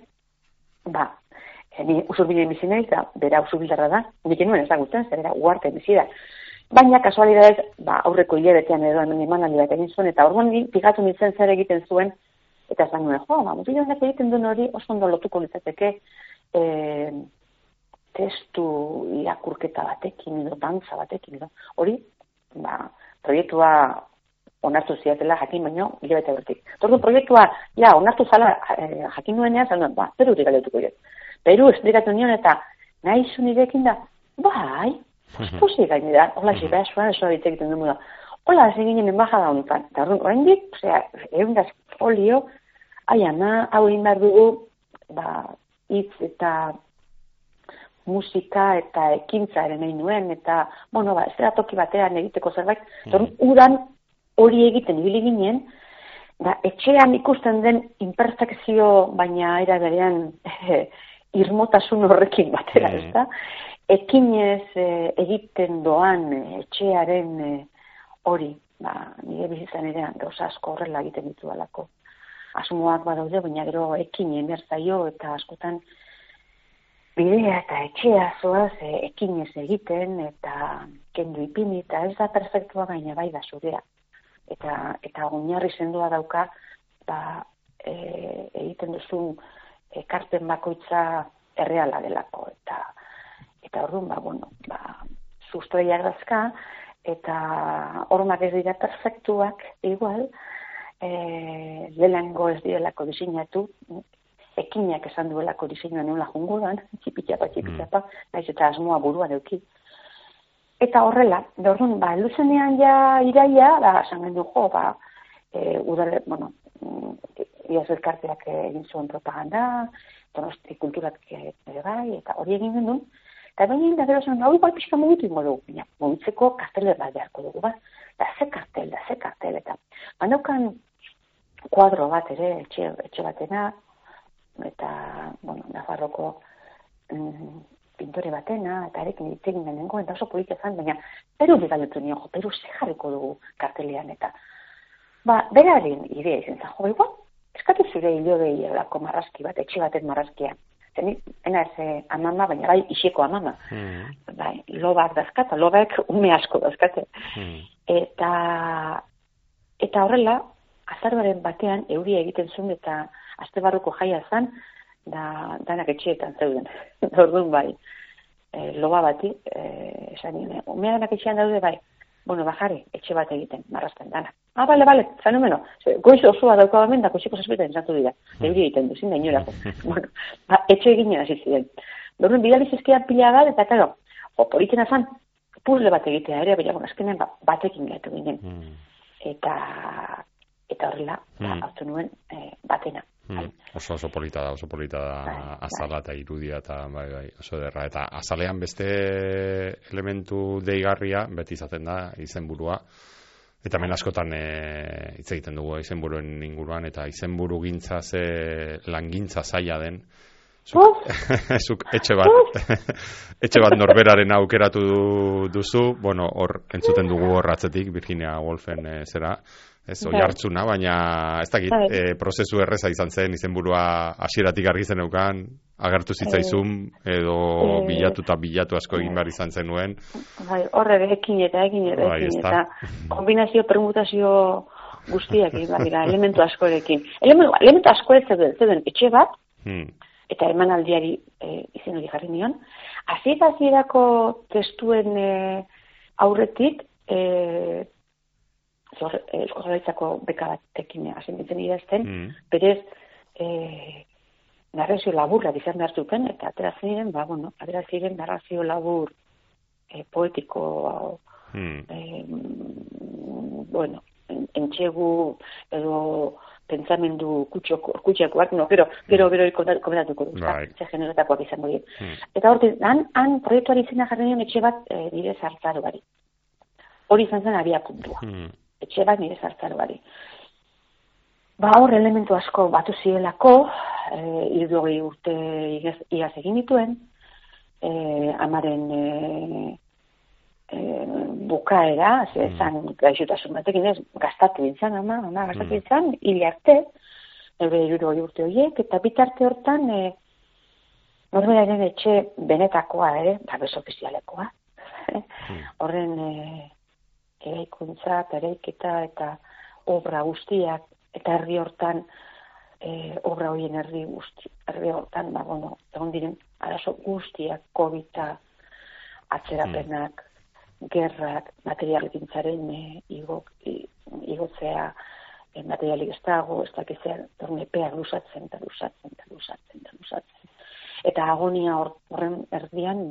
ni usurbilen bizi naiz, da, bera usurbilarra da, nik nuen ezagutzen, zer bera uarte bizi da. Baina, kasualidadez, aurreko hilabetean edo hemen emanaldi bat egin zuen, eta orduan pigatu nintzen zer egiten zuen, eta esan nuen, mutila honek egiten duen hori, oso ondo lotuko litzateke, testu irakurketa batekin edo, dantza batekin edo. Hori, proiektua onartu ziatela jakin baino, hilabete horretik. Tordu proiektua, onartu zala jakin nuenean, zan duen, Peru galetuko dut. Peru esplikatu nion eta nahi zu nirekin da, posi gainera, hola xipasuan, eso egiten du da. Hola, ez eginen embajada honetan. Eta horrein dik, eundaz folio, hau egin behar dugu, hitz eta musika eta ekintzaren egin nuen, eta, ez da toki batean egiteko zerbait, udan hori egiten ibili ginen, etxean ikusten den imperfekzio, baina era berean irmotasun horrekin batera, ez da? Ekinez egiten doan etxearen hori, nire bizitzan ere gauza asko horrela egiten ditu alako. Asmoak badaude, baina gero ekinen berzaio eta askotan bidea eta etxea zoaz ekinez egiten eta kendu ipini eta ez da perfektua baina bai da zurea. Eta oinarri sendoa dauka egiten duzun ekarpen bakoitza erreala delako eta orduan, sustraiak dazka, eta hormak ez dira perfektuak, igual, lehenengo ez direlako diseinatu, ekinak esan duelako diseinua nola jungudan, txipitxapa, naiz eta asmoa buruan euki. Eta horrela, orduan, luzenean ja iraia, esan gendu udale, iaz elkarteak egin zuen propaganda, Donosti kulturak ere bai, eta hori egin genuen, eta baina da gero zen, hau igual pixka mugitu ingo dugu, mugitzeko kartele bat beharko dugu, da ze kartel, eta bandaukan kuadro bat ere, etxe batena, eta, Nafarroko pintore batena, eta erekin ditegin denengo, eta oso politia zan, baina Peru digaletu nion, Peru ze jarriko dugu kartelean, eta beraren idea izan zen, igual, eskatu zure hilobei lako marrazki bat, etxe baten marrazkia. Ena ez amama, baina bai iseko amama. Bai, lobak dazkata, lobak ume asko dazkate. Eta horrela, azaroaren batean euria egiten zuen eta aste barruko jaia zan, danak etxeetan zeuden. Orduan bai, loba bati, esan nire, umea danak etxean daude bai, bajare, etxe bat egiten, marrazten danak. Bale, fenomeno. Goiz osoa dauka hemen, da koxeko zazpetan esatu dira. Euria egiten duzin da inorako. Etxe eginen hasi ziren. Dorren, bidali zizkidan pila bat, eta karo, politena zan, puzle bat egitea ere, baina azkenean batekin gaitu ginen. Eta horrela, hartu nuen batena. Oso polita da azala eta irudia eta bai, oso derra. Eta azalean beste elementu deigarria, beti izaten da, izenburua. Eta hemen askotan hitz egiten dugu izenburuen inguruan, eta izenburu gintza langintza zaila den. Zuk etxe bat norberaren aukeratu duzu, hor entzuten dugu hor atzetik, Virginia Woolfen zera, ez oihartzuna, baina ez dakit, prozesu erreza izan zen, izenburua hasieratik argi zeneukan, agertu zitzaizun, edo bilatu asko egin behar izan zenuen. Horre, ekin eta kombinazio, permutazio guztiak, elementu askorekin. Elementu asko ez zeuden etxe bat, eta emanaldiari izen hori jarri nion. Hasierako testuen aurretik, Eusko Jaurlaritzako beka batekin asenditzen idazten, berez narrazio laburrak izan behar zuten, eta atera ziren narrazio labur poetiko, entxegu edo pentsamendu kutxakoak, gero komentatuko dut, ze generatakoak izango dira. Eta hortik, han proiektuari izena jarri nion etxe bat nire zartzaroari. Hori izan zen abiapuntua. Etxe bat nire zartzaroari. Hor elementu asko batu zielako, 60 urte igaz egin dituen, amaren bukaera, zan gaixotasun batekin ez, gastatu dintzen, gastatu dintzen, hil arte, neure 60 urte horiek, eta bitarte hortan, norberaren etxe benetakoa ere, babes ofizialekoa. Horren eraikuntza, eraiketa eta obra guztiak, eta herri hortan, obra horien herri hortan, egon diren arazo guztiak, COVID-a, atzerapenak, gerrak, materialikintzaren igotzea, materialik ez dago, ez dakizea, tornepeak luzatzen. Eta agonia horren erdian,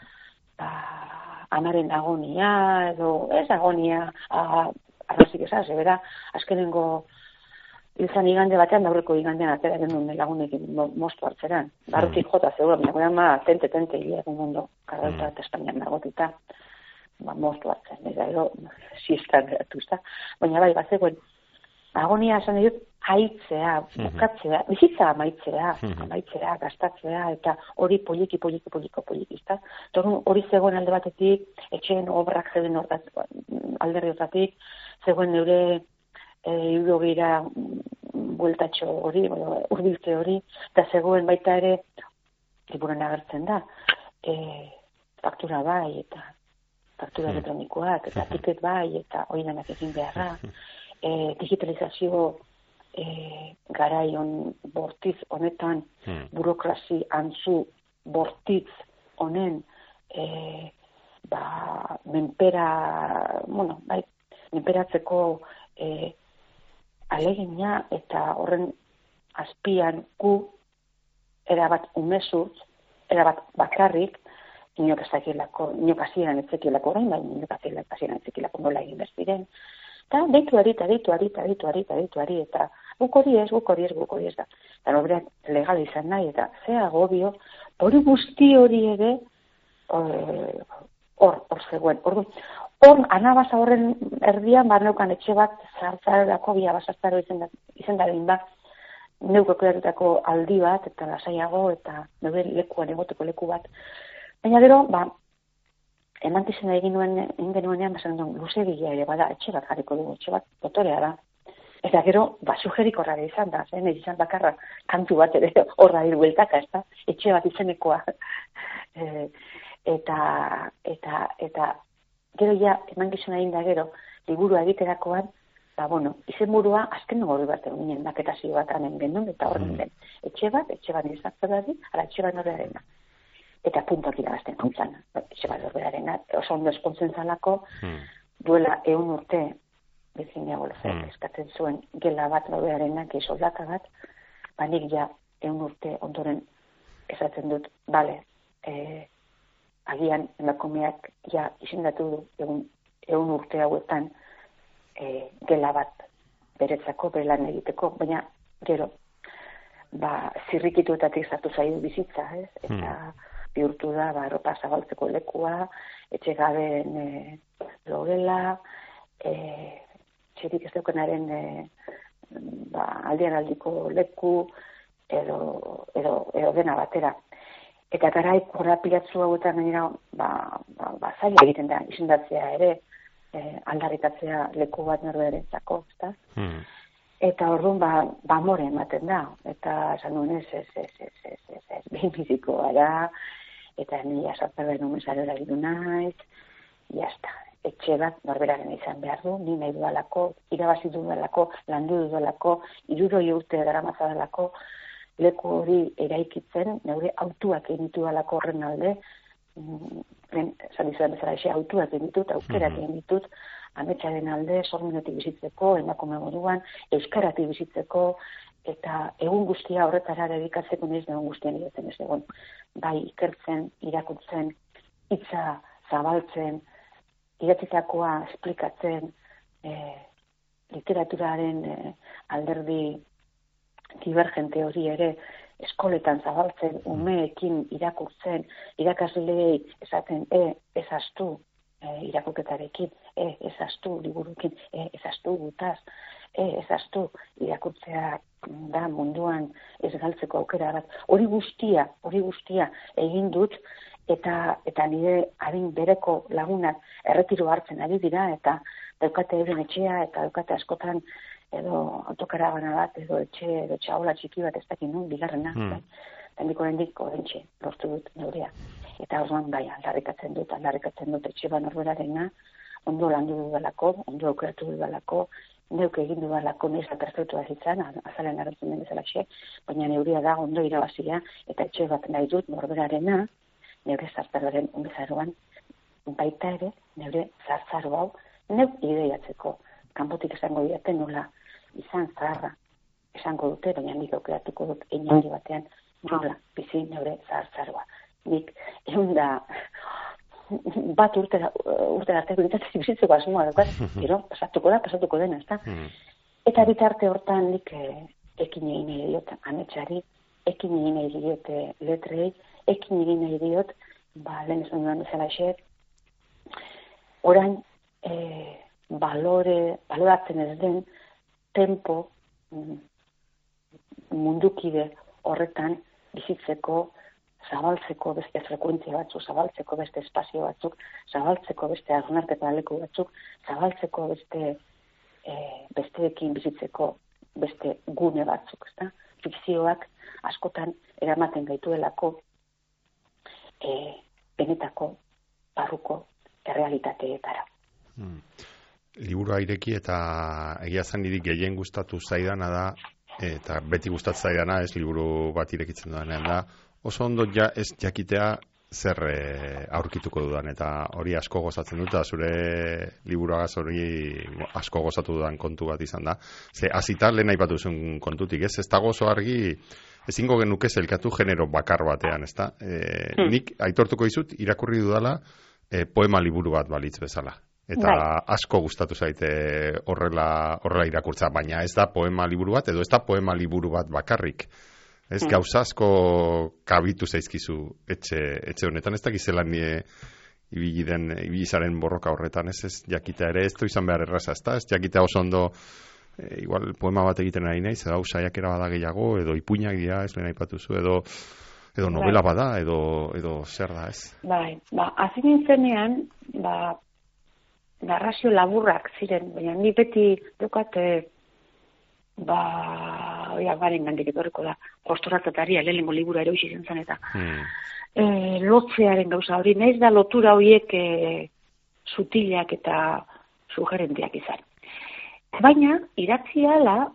amaren agonia, edo ez agonia, arrazik ezaz, bera, azkenengo izan igande batean, daurreko igandean atera genuen lagunekin moztu hartzeran. Barrutik jota zegoen, tente, hileagun ondo, karrauta eta Espainian nagotita, moztu hartzen, edo, siestan geratu, baina bai, zegoen, agonia esan dut, haitzea, bukatzea, bizitza amaitzea, gastatzea, eta hori poliki, ezta? Hori zegoen alde batetik, etxeen obrak zeuden alderri hortatik, zegoen neure eurogira bueltatxo hori, urbiltze hori, eta zegoen baita ere, liburan agertzen da, faktura bai, eta faktura elektronikoak, eta tiket bai, eta hori danak egin beharra, digitalizazio garai bortiz honetan, burokrazi antzu bortiz honen menperatzeko alegina eta horren azpian gu erabat umezurtz, erabat bakarrik, inok hasieran ez zekielako orain, baina inok hasieran ez zekielako nola egin bezpiren. Eta deitu ari, eta guk hori ez da. Eta norberak legal izan nahi, eta ze agobio, hori guzti hori ere, hor zegoen. Hor, anabasa horren erdian, barneukan etxe bat, zartzarorako, biabasaztaro izen da neuko kreatutako aldi bat, eta lasaiago, eta neure lekuan egoteko leku bat. Baina gero, emantizena egin genuenean, luze bila ere bada, etxe bat jarriko dugu, etxe bat dotorea da. Eta gero, sugerik horra izan da, izan bakarra kantu bat ere horra bueltaka, ez da, etxe bat izenekoa. Eta gero ja, emantizena egin da gero, liburua egiterakoan, izenburua azken hori bat egin maketazio bat anen genuen, eta horren den. Etxe bat izantzen da di, ala etxe bat norberarena. Eta puntuak irabazten hautzan. Etxe bat norberarena, oso ondo espontzen zalako, duela 100 urte, bezina golfek, eskatzen zuen gela bat norberarena, soldata bat, nik ja 100 urte ondoren esatzen dut, agian emakumeak ja izendatu du 100 urte hauetan, gela bat beretzako, bere lan egiteko, baina gero, zirrikituetatik zartu zaidu bizitza, ez? Eta bihurtu da, ropa zabaltzeko lekua, etxe gaben logela, txerik ez daukenaren aldian aldiko leku, edo dena batera. Eta garai korrapilatzu hauetan gainera, zaila egiten da, izendatzea ere, aldarrikatzea leku bat norberentzako, ezta? Eta orduan amore ematen da, eta esan nuen behin biziko gara, eta nila sartzaren umezarora gidu naiz, jazta, etxe bat norberaren izan behar du, ni nahi dudalako, irabazi dudalako, landu dudalako, 60 urte daramazadalako, leku hori eraikitzen, neure autuak egin dudalako horren alde, zan bezala autuak egin ditut, aukerak egin ditut, ametsaren alde, sormenetik bizitzeko, emakume moduan, euskaratik bizitzeko, eta egun guztia horretara dedikatzeko nahiz egun guztian egiten ez egon. Bai ikertzen, irakurtzen, hitza zabaltzen, idatzitakoa esplikatzen, literaturaren alderdi divergente hori ere eskoletan zabaltzen, umeekin irakurtzen, irakasleei esaten, ezaztu irakurketarekin, ezaztu liburukin, ezaztu gutaz, ezaztu irakurtzea da munduan ez galtzeko aukera bat. Hori guztia egin dut, eta nire adin bereko lagunak erretiro hartzen ari dira, eta daukate euren etxea, eta daukate askotan edo autokarabana bat, edo etxe, edo txaola txiki bat ez dakit nun, bigarrena. Eta nik oraindik orentxe lortu dut neurea. Eta orduan aldarrikatzen dut etxe ban norberarena, ondo landu dudalako, ondo aukeratu dudalako, neuk egin dudalako neiz perfektua zitzan, azalen arretzen den bezalaxe, baina neurea da ondo irabazia, eta etxe bat nahi dut norberarena, neure zartzaroaren umezaroan, baita ere, neure zartzaro hau, neuk ideiatzeko, kanpotik esango didate nola izan zaharra esango dute, baina nik aukeratuko dut einaldi batean nola bizi neure zahartzaroa. Nik bat urte arteko ditzatzen bizitzeko asmoa daukat, gero pasatuko dena, ezta? Eta bitarte hortan nik ekin egin nahi diot ametsari, ekin egin nahi diot letrei, ekin egin nahi diot, lehen esan dudan bezala xer, orain baloratzen ez den tempo mundukide horretan bizitzeko, zabaltzeko beste frekuentzia batzuk, zabaltzeko beste espazio batzuk, zabaltzeko beste hausnarketa leku batzuk, zabaltzeko besteekin bizitzeko beste gune batzuk, ezta? Fikzioak askotan eramaten gaituelako benetako barruko errealitateetara. Liburua ireki eta egia zen niri gehien gustatu zaidana da, eta beti gustatzen zaidana, ez liburu bat irekitzen dudanean da, oso ondo ez jakitea zer aurkituko dudan, eta hori asko gozatzen dut, eta zure liburuagaz hori asko gozatu dudan kontu bat izan da. Ze, azita lehen aipatu zuen kontutik, ez dago oso argi, ezingo genuke zelkatu genero bakar batean, ezta? Nik aitortuko dizut, irakurri dudala poema liburu bat balitz bezala. Eta asko gustatu zaite horrela irakurtza, baina ez da poema liburu bat, edo ez da poema liburu bat bakarrik. Ez gauza asko kabitu zaizkizu etxe honetan, ez dakiz zelan ibilizaren borroka horretan, ez jakita ere, ez du izan behar erraza, ez jakita oso ondo, igual poema bat egiten ari naiz, edo saiakera bada gehiago, edo ipuinak dira, ez lehen aipatuzu, edo novela bada, edo zer da, ez? Bai, hasi nintzenean, narrazio laburrak ziren, baina ni beti dukat, garen gandik etorriko da, kostoratzataria, lehenengo libura eroisi zen eta lotzearen gauza hori, nahiz da lotura horiek sutilak eta sugerentiak izan. Baina, idatzi ala,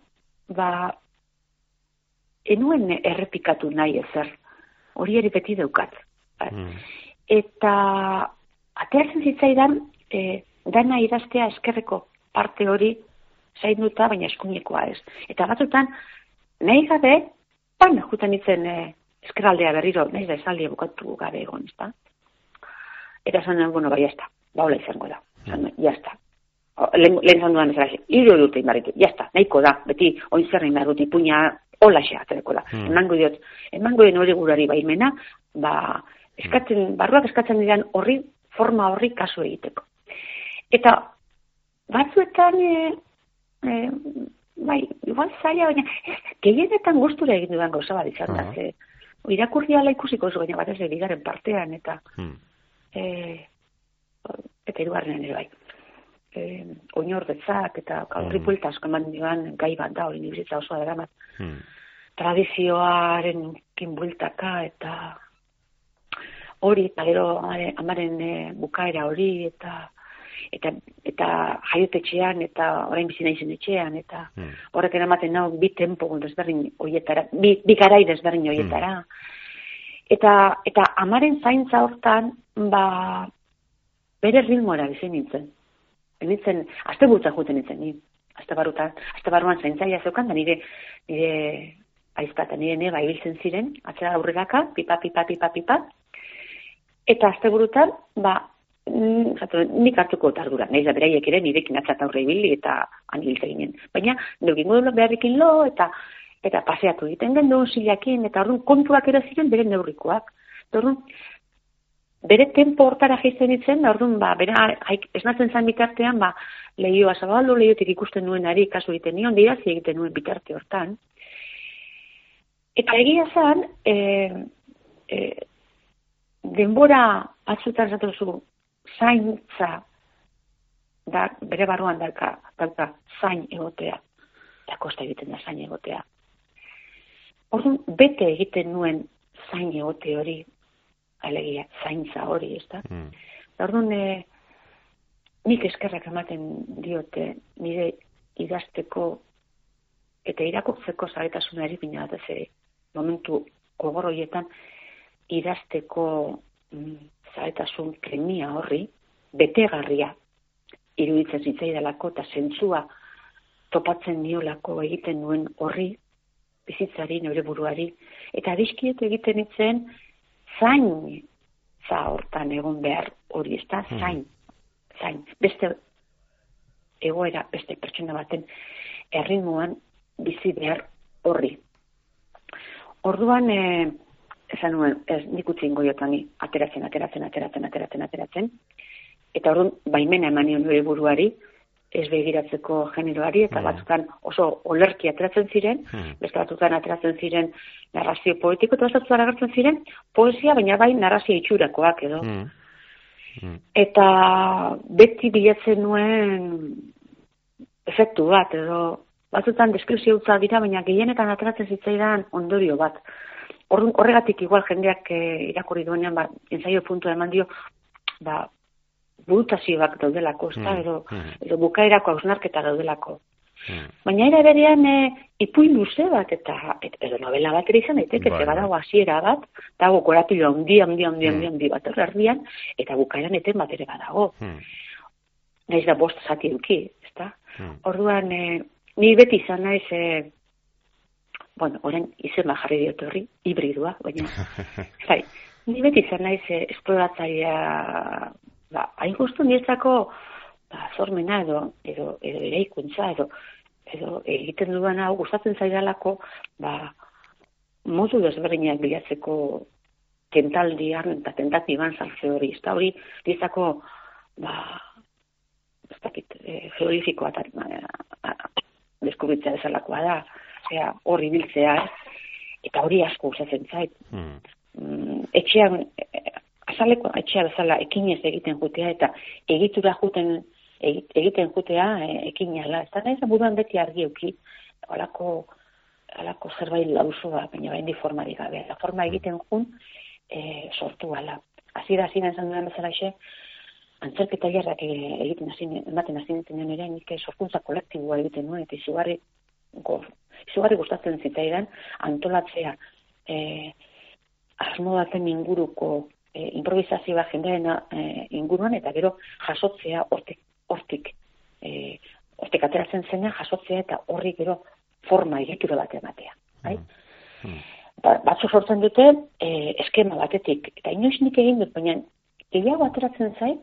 enuen errepikatu nahi ezer, hori ere beti daukat. Eta ateratzen zitzaidan, dana idaztea eskerreko parte hori zainduta, baina eskuinekoa ez. Eta batzutan, nahi gabe, juten itzen eskeraldea berriro, nahi da esaldia bukatu gabe egon, ez da? Eta zanen, jazta, hola izango da, jazta. Lehen zanduan ez arazi, hiru dut egin barritu, jazta, nahiko da, beti oinzerra egin dut, ipuina holaxe atereko da. Emango den hori gurari baimena, barruak eskatzen diren horri, forma horri kasu egiteko. Eta batzuetan, igual zaila, baina gehienetan gustura egin dudan gauza bat izan da. Irakurri ala ikusiko zu, baina batez bigaren partean, eta hirugarrenean ere bai. Oinordetzak eta horri buelta asko eman dioan gai bat da, hori nibizitza osoa daramat. Tradizioaren bueltaka eta hori, eta gero amaren bukaera hori, eta jaiotetxean, eta orain bizi naizen etxean, eta horrek eramaten nau bi tempo desberdin hoietara, bi garai desberdin hoietara. Eta amaren zaintza hortan, bere ritmoera bizi nintzen. Azte bultza juten nintzen, azte barruan zaintzaia zeukan, da nire aizpa eta nire neba ibiltzen ziren, atzera aurreraka, pipa, eta azte burutan, nik hartuko tardura, nahiz da beraiek ere nirekin atzat aurre ibili eta anibiltze ginen. Baina, neugingo dut beharrekin lo, eta paseatu egiten gendu, zilakin, eta orduan kontuak ere ziren bere neurrikoak. Orduan, bere tempo hortara jaizten ditzen, orduan, bera esnatzen zan bitartean, lehioa zabaldu, lehiotik ikusten nuenari kasu egiten nion, dirazi egiten nuen bitarte hortan. Eta egia zan, denbora batzutan zatozu, zaintza, bere barruan dauka zain egotea, eta kosta egiten da zain egotea. Orduan, bete egiten nuen zain egote hori, alegia, zaintza hori, ez da? Orduan, nik eskerrak ematen diote nire idazteko eta irakurtzeko zaretasunari, bina batez ere, momentu gogor horietan, idazteko zaretasun premia horri, betegarria iruditzen zitzaidalako eta zentzua topatzen niolako egiten nuen horri, bizitzari, nire buruari, eta dizkiet egiten itzen zaintza hortan egon behar hori, ez da, zain. Beste egoera, beste pertsona baten erritmoan bizi behar horri. Orduan, esan nuen, nik utzi ingoiotan ateratzen, eta orduan, baimena eman nion nire buruari, ez begiratzeko generoari, eta batzutan oso olerki ateratzen ziren, beste batzutan ateratzen ziren narrazio poetiko, eta batzutan agertzen ziren poesia, baina bai narrazio itxurakoak edo. Eta beti bilatzen nuen efektu bat, edo batzutan deskripzio hutsa dira, baina gehienetan ateratzen zitzaidan ondorio bat. Horregatik igual jendeak irakurri duenean, ensaio puntua eman dio, burutazioak daudelako, edo bukaerako hausnarketa daudelako. Baina era berean ipuin luze bat eta edo novela bat ere izan daiteke, ze badago hasiera bat, dago korapilo handi bat erdian, eta bukaeran eten bat ere badago. Naiz da 5 zati eduki, ezta? Orduan, ni beti izan naiz, orain izena jarri diot horri, hibridua, baina, ni beti izan naiz esploratzailea, hain justu niretzako, sormena edo eraikuntza edo egiten dudan hau gustatzen zaidalako, modu desberdinak bilatzeko tentaldian eta tentatiban sartze hori, ezta hori niretzako, ez dakit, geologikoa deskubritzea bezalakoa da, horri biltzea, eta hori asko gustatzen zait. Etxean, azaleko etxea bezala ekinez egiten jutea eta egitura egiten jutea ekinala. Ez da nahi buruan beti argi euki, halako zerbait lausoa, baina bain formarik gabe. La forma egiten jun sortu ala. Azira esan dudan bezala antzerketa jarrak ematen hasi nintzen ere, nik sorkuntza kolektiboa egiten nuen, eta izugarri gustatzen zitzaidan antolatzea asmo baten inguruko improvisazioa jendearen inguruan, eta gero jasotzea hortik ateratzen zena, jasotzea eta horri gero forma egitura bat ematea. Batzu sortzen dute eskema batetik, eta inoiz nik egin dut, baina gehiago ateratzen zait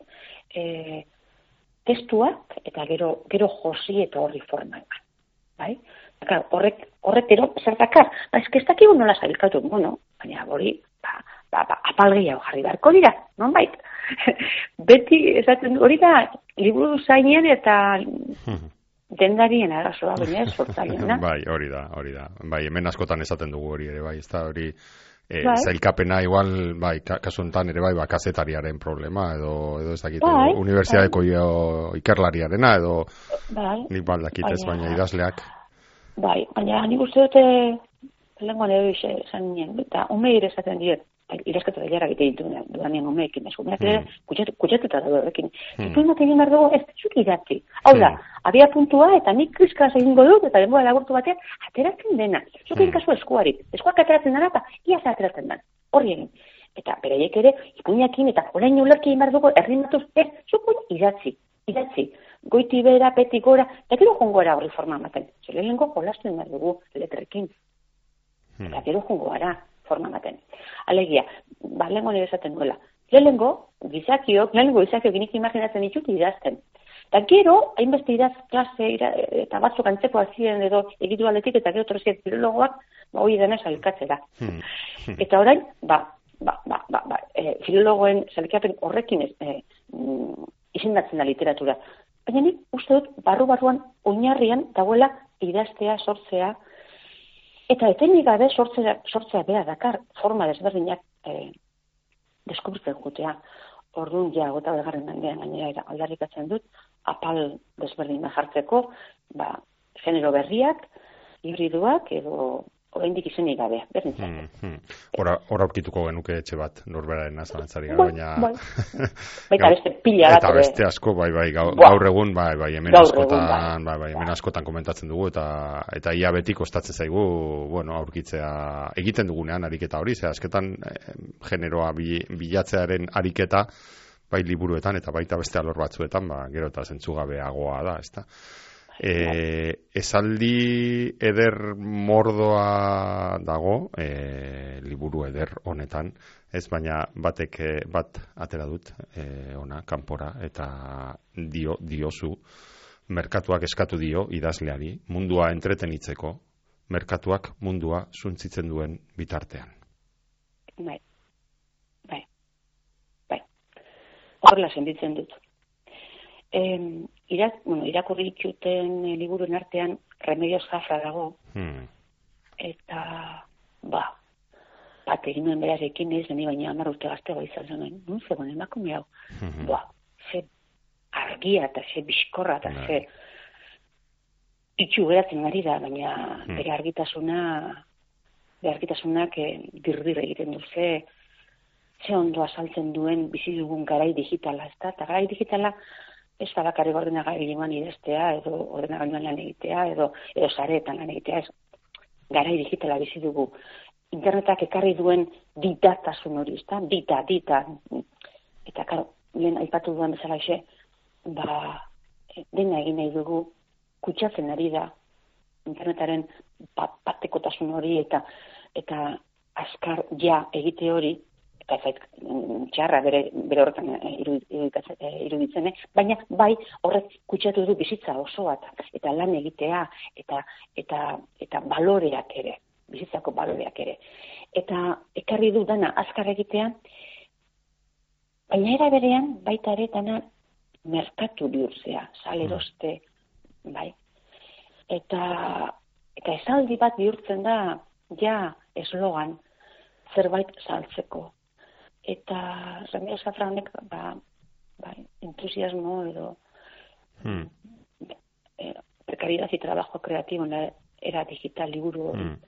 testuak eta gero josi eta horri forma eman. Bai? Horrek gero zertakar, ez dakigu nola zabilkatu, baina hori apalgia jarri beharko dira, nonbait. Beti esaten hori da liburu zainean eta dendarien arazoa, baina ez sortzailean. Bai, hori da. Bai, hemen askotan esaten dugu hori ere, bai, ez da hori zailkapena igual, bai, kasu honetan ere bai, kazetariaren problema, edo ez dakit, unibertsitateko ikerlariarena, edo nik baldakitez, baina idazleak. Bai, baina nik uste dute lehenkoan edo izan nien, eta ume ere esaten diet, iraskatu da jarra egiten dudanean umeekin, umeak ere kutsatuta da horrekin. Ipuinak egin behar dugu ez zuk idatzi. Hau da, abia puntua eta nik kriskaz egingo dut eta denbora lagurtu batean ateratzen dena. Zuk egin kasu eskuarik. Eskuak ateratzen dena eta iaz ateratzen dena. Horri egin. Eta beraiek ere ipuinakin eta orain ulerki egin behar dugu errimatuz ez zuk idatzi. Goiti bera, peti gora, eta gero jongora horri forma ematen. Zule lehenko jolasten behar dugu letrekin. Eta gero jongoara forma ematen. Alegia, lehenko nire esaten duela. Lehenko gizakiok nik imaginatzen ditut idazten. Eta gero, hainbeste idaz klase eta batzuk antzeko azien edo egitu aldetik eta gero torreziet filologoak hori denez alkatzera. Eta orain, filologoen salikapen horrekin izendatzen da literatura. Baina nik uste dut barruan oinarrian dagoela idaztea, sortzea, eta etenik gabe sortzea behar dakar forma desberdinak deskubritzen jutea. Orduan gota begarren mendean gainera aldarrikatzen dut, apal desberdinak jartzeko, genero berriak, hibriduak edo oraindik izenik gabe, berdin. Hor aurkituko genuke etxe bat, norberaren azalantzari gara, baina... Baita beste pila bat. Eta beste asko, gaur egun, hemen askotan komentatzen dugu, eta ia beti kostatzen zaigu, aurkitzea egiten dugunean ariketa hori, asketan generoa bilatzearen ariketa, bai liburuetan eta baita beste alor batzuetan, gero eta zentzugabeagoa da, ezta? Esaldi eder mordoa dago liburu eder honetan, ez, baina bat atera dut ona kanpora eta diozu merkatuak eskatu dio idazleari mundua entretenitzeko, merkatuak mundua suntzitzen duen bitartean. Bai. Horrela sentitzen dut. Irakurri dituten liburuen artean Remedios Zafra dago, eta bat egin nuen berarekin ez deni, baina 10 urte gazteago izan zen, nun zegoen emakume hau, ze argia eta ze bizkorra eta ze itxu geratzen ari da, baina bere argitasunak dirdir egiten du, ze ondo azaltzen duen bizi dugun garai digitala, ezta? Eta garai digitala ez da bakarrik ordenagailuan idaztea, edo ordenagailuan lan egitea, edo sareetan lan egitea, ez. Garai digitala bizi dugu. Internetak ekarri duen ditatasun hori, ezta? Dita. Eta, karo, lehen aipatu duen bezala dena egin nahi dugu, kutsatzen ari da internetaren batekotasun hori eta azkar ja egite hori, eta ez txarra bere horretan iruditzen, baina bai horrek kutsatu du bizitza oso bat, eta lan egitea, eta baloreak ere, bizitzako baloreak ere. Eta ekarri du dana azkar egitea, baina era berean baita ere dana merkatu bihurtzea, saleroste, bai. Eta esaldi bat bihurtzen da, ja, eslogan, zerbait saltzeko. Eta Ramiro Zafranek, entusiasmo edo precariedad y trabajo creativo en la era digital liburu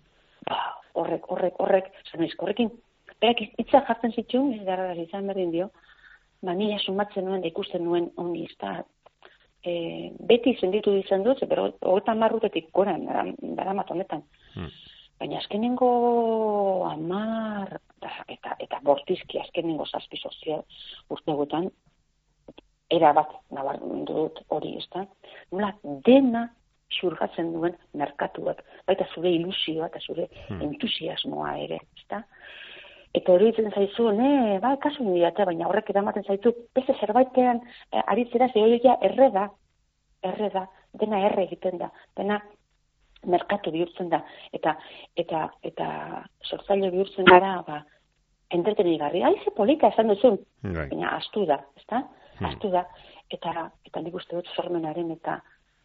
horrek, horrekin, berak hitza jartzen zituen, ez gara izan berdin dio, nila sumatzen nuen da ikusten nuen ongi, ez da, beti zenditu izan dut, pero 30 urtetik goran, daramat honetan. Baina azkenengo 10 eta bortizki azkenengo 7 sozio urtegutan, erabat nabarmendu dut hori, ez da, nola dena xurgatzen duen merkatuak, baita zure ilusioa eta zure entusiasmoa ere, ez da. Eta hori ditzen zaizu, kasu indiata, baina horrek eramaten zaitu, beste zerbaitean aritzera zehoia erreda, dena erre egiten da, dena merkatu bihurtzen da, eta sortzaile bihurtzen gara, entretenigarri, ze polita esan duzun, baina astu da, ezta? Astu da, eta nik uste dut sormenaren eta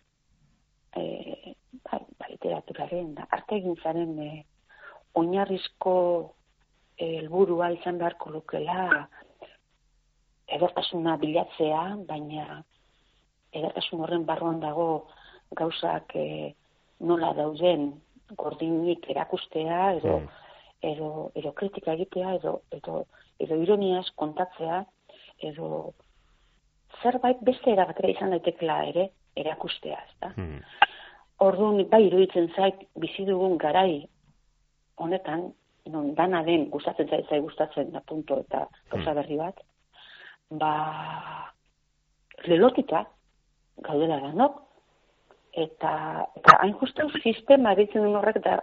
literaturaren, artegintzaren oinarrizko helburua izan beharko lukela edertasuna bilatzea, baina edertasun horren barruan dago gauzak nola dauden gordinik erakustea, edo kritika egitea, edo ironiaz kontatzea, edo zerbait beste erabatera izan daitekela ere erakustea, ezta? Orduan, bai iruditzen zait bizi dugun garai honetan, non dana den gustatzen gustatzen da punto eta gauza berri bat, lelotita gaudela danok, eta hain justu sistema ditzen duen horrek da,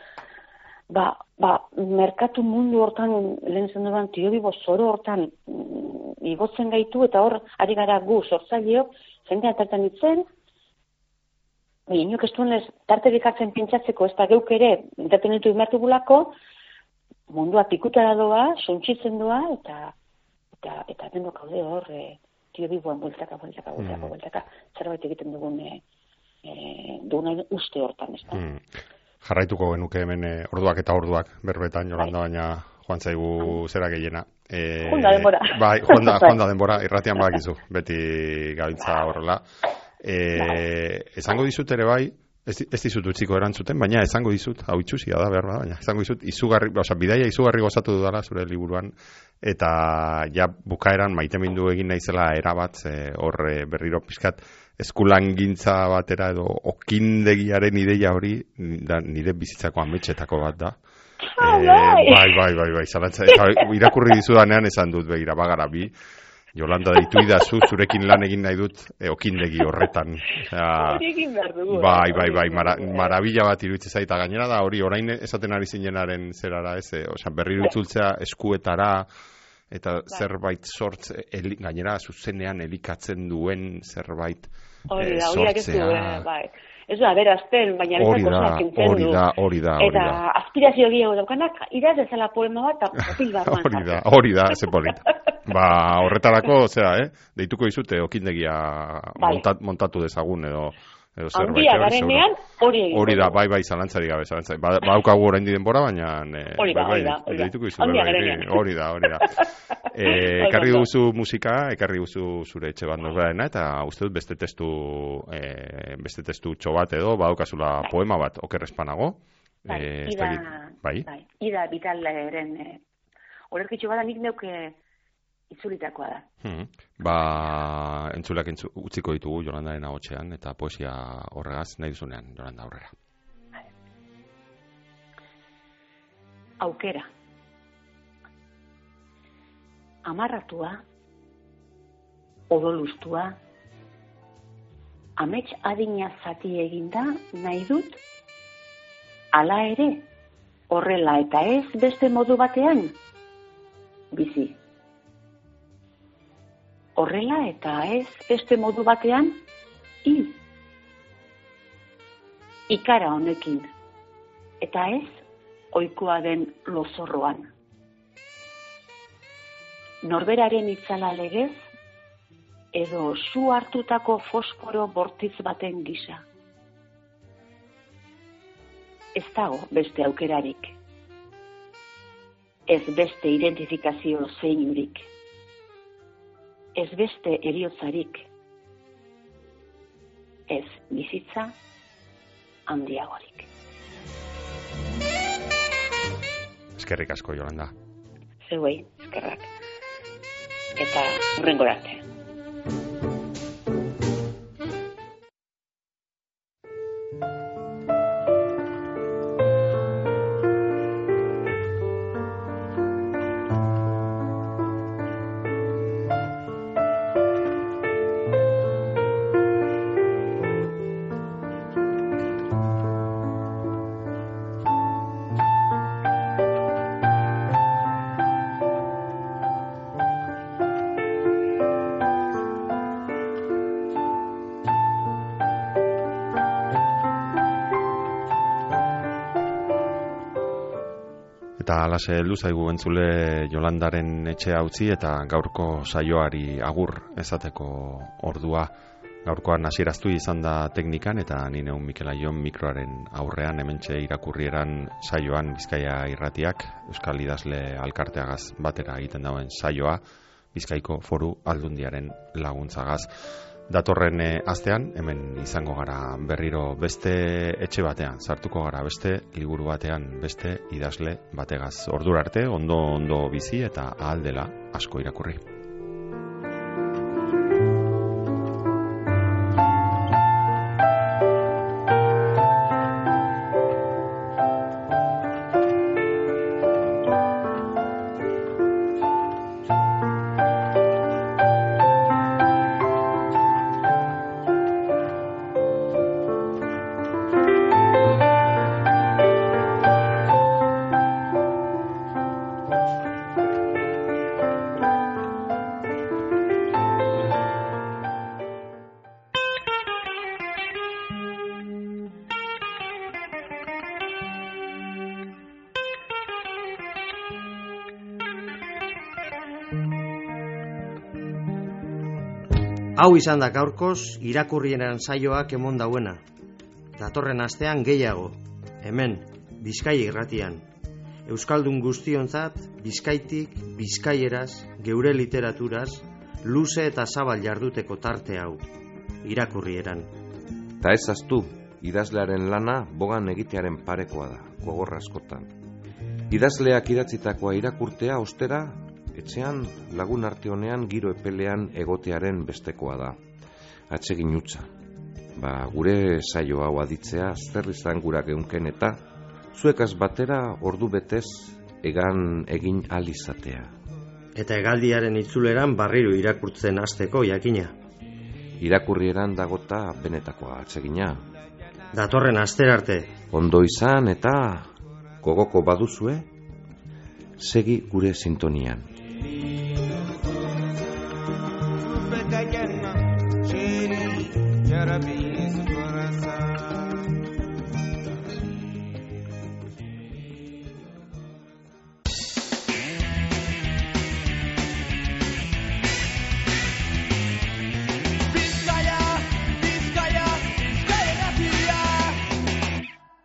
merkatu mundu hortan, lehen zen dudan, tiobibo zoro hortan igotzen gaitu, eta hor, ari gara gu, sortzaileok, zendean tartan ditzen, inok ez duen ez tarte dikatzen pintzatzeko, ez da geuk ere, entretenitu imertu gulako, mundua pikutara doa, sontxitzen doa, eta denok haude hor, tiobiboan bueltaka, zerbait egiten dugun uste hortan, ez da. Jarraituko genuke hemen orduak eta orduak berbetan, Jolanda, baina joan zaigu zera gehiena. Jonda denbora. Bai, jonda denbora, irratian badakizu, beti gabiltza horrela. Esango dizut ere bai, ez dizut utziko erantzuten, baina esango dizut, hau itxusia da behar, baina esango dizut, bidaia izugarri gozatu dudala zure liburuan, eta ja bukaeran maitemindu egin naizela erabat, hor berriro pizkat, eskulangintza batera edo okindegiaren ideia hori nire bizitzako ametxetako bat da. Bai, zalantza, irakurri dizudanean esan dut begira, bagara bi, Jolanda deitu idazu, zurekin lan egin nahi dut okindegi horretan. Bai, marabila bat iruditzen zaita gainera da, hori orain esaten ari zinenaren zerara, berriro itzultzea eskuetara, eta zerbait sortz, gainera zuzenean elikatzen duen zerbait sortzea. Ez da, berazten, baina bezako zakintzen du. Hori da. Eta aspirazio gehiago daukanak, idaz dezala poema bat, eta opil barruan. Hori da, ze polita. Horretarako, deituko dizute okindegia montatu dezagun edo zerbait. Handia garenean, hori egin. Hori da, bai, zalantzari gabe, zalantzari. Badaukagu orain denbora, baina... Hori da. Hori da. Ekarri duzu musika, ekarri duzu zure etxe bat norberarena, eta uste dut beste testu txobat edo, badaukazula poema bat, okerrezpanago. Ida Vitaleren, horrezkitxo bada nik neuke itzulitakoa da. Entzulak utziko ditugu Jolandaren ahotsean eta poesia horregaz nahi duzunean, Jolanda, aurrera. Aukera. Amarratua, odolustua, amets adina zati eginda nahi dut, hala ere, horrela eta ez beste modu batean, bizi. Horrela eta ez beste modu batean, hil. Ikara honekin, eta ez ohikoa den lozorroan. Norberaren itzala legez, edo su hartutako fosforo bortitz baten gisa. Ez dago beste aukerarik. Ez beste identifikazio zeinurik. Ez beste eriotzarik. Ez bizitza handiagorik. Eskerrik asko, Jolanda. Zeuei, eskerrak. Eta hurrengora arte. Eta alase heldu zaigu entzule Jolandaren etxea utzi eta gaurko saioari agur esateko ordua. Gaurkoan hasieraztu izan da teknikan eta ni neun Mikel Aion mikroaren aurrean hementxe irakurrieran saioan Bizkaia Irratiak Euskal Idazle Alkarteagaz batera egiten dauen saioa Bizkaiko Foru Aldundiaren laguntzagaz. Datorren astean hemen izango gara berriro beste etxe batean, sartuko gara beste liburu batean, beste idazle bategaz. Ordura arte ondo bizi eta ahal dela asko irakurri. Hau izan da gaurkoz irakurrieran saioak emon dauena. Datorren astean gehiago, hemen, Bizkaia Irratian. Euskaldun guztionzat, Bizkaitik, Bizkaieraz, geure literaturaz, luze eta zabal jarduteko tarte hau, irakurrieran. Ta ez aztu, idazlearen lana bogan egitearen parekoa da, gogorra askotan. Idazleak idatzitakoa irakurtea ostera, etxean lagun arte honean giro epelean egotearen bestekoa da. Atsegin utza. Gure saio hau aditzea zer izan gura geunken eta zuekaz batera ordu betez egan egin alizatea. Eta hegaldiaren itzuleran barriro irakurtzen hasteko jakina. Irakurrieran dagota benetakoa atsegina. Datorren asterarte. Ondo izan eta gogoko baduzue, segi gure sintonian.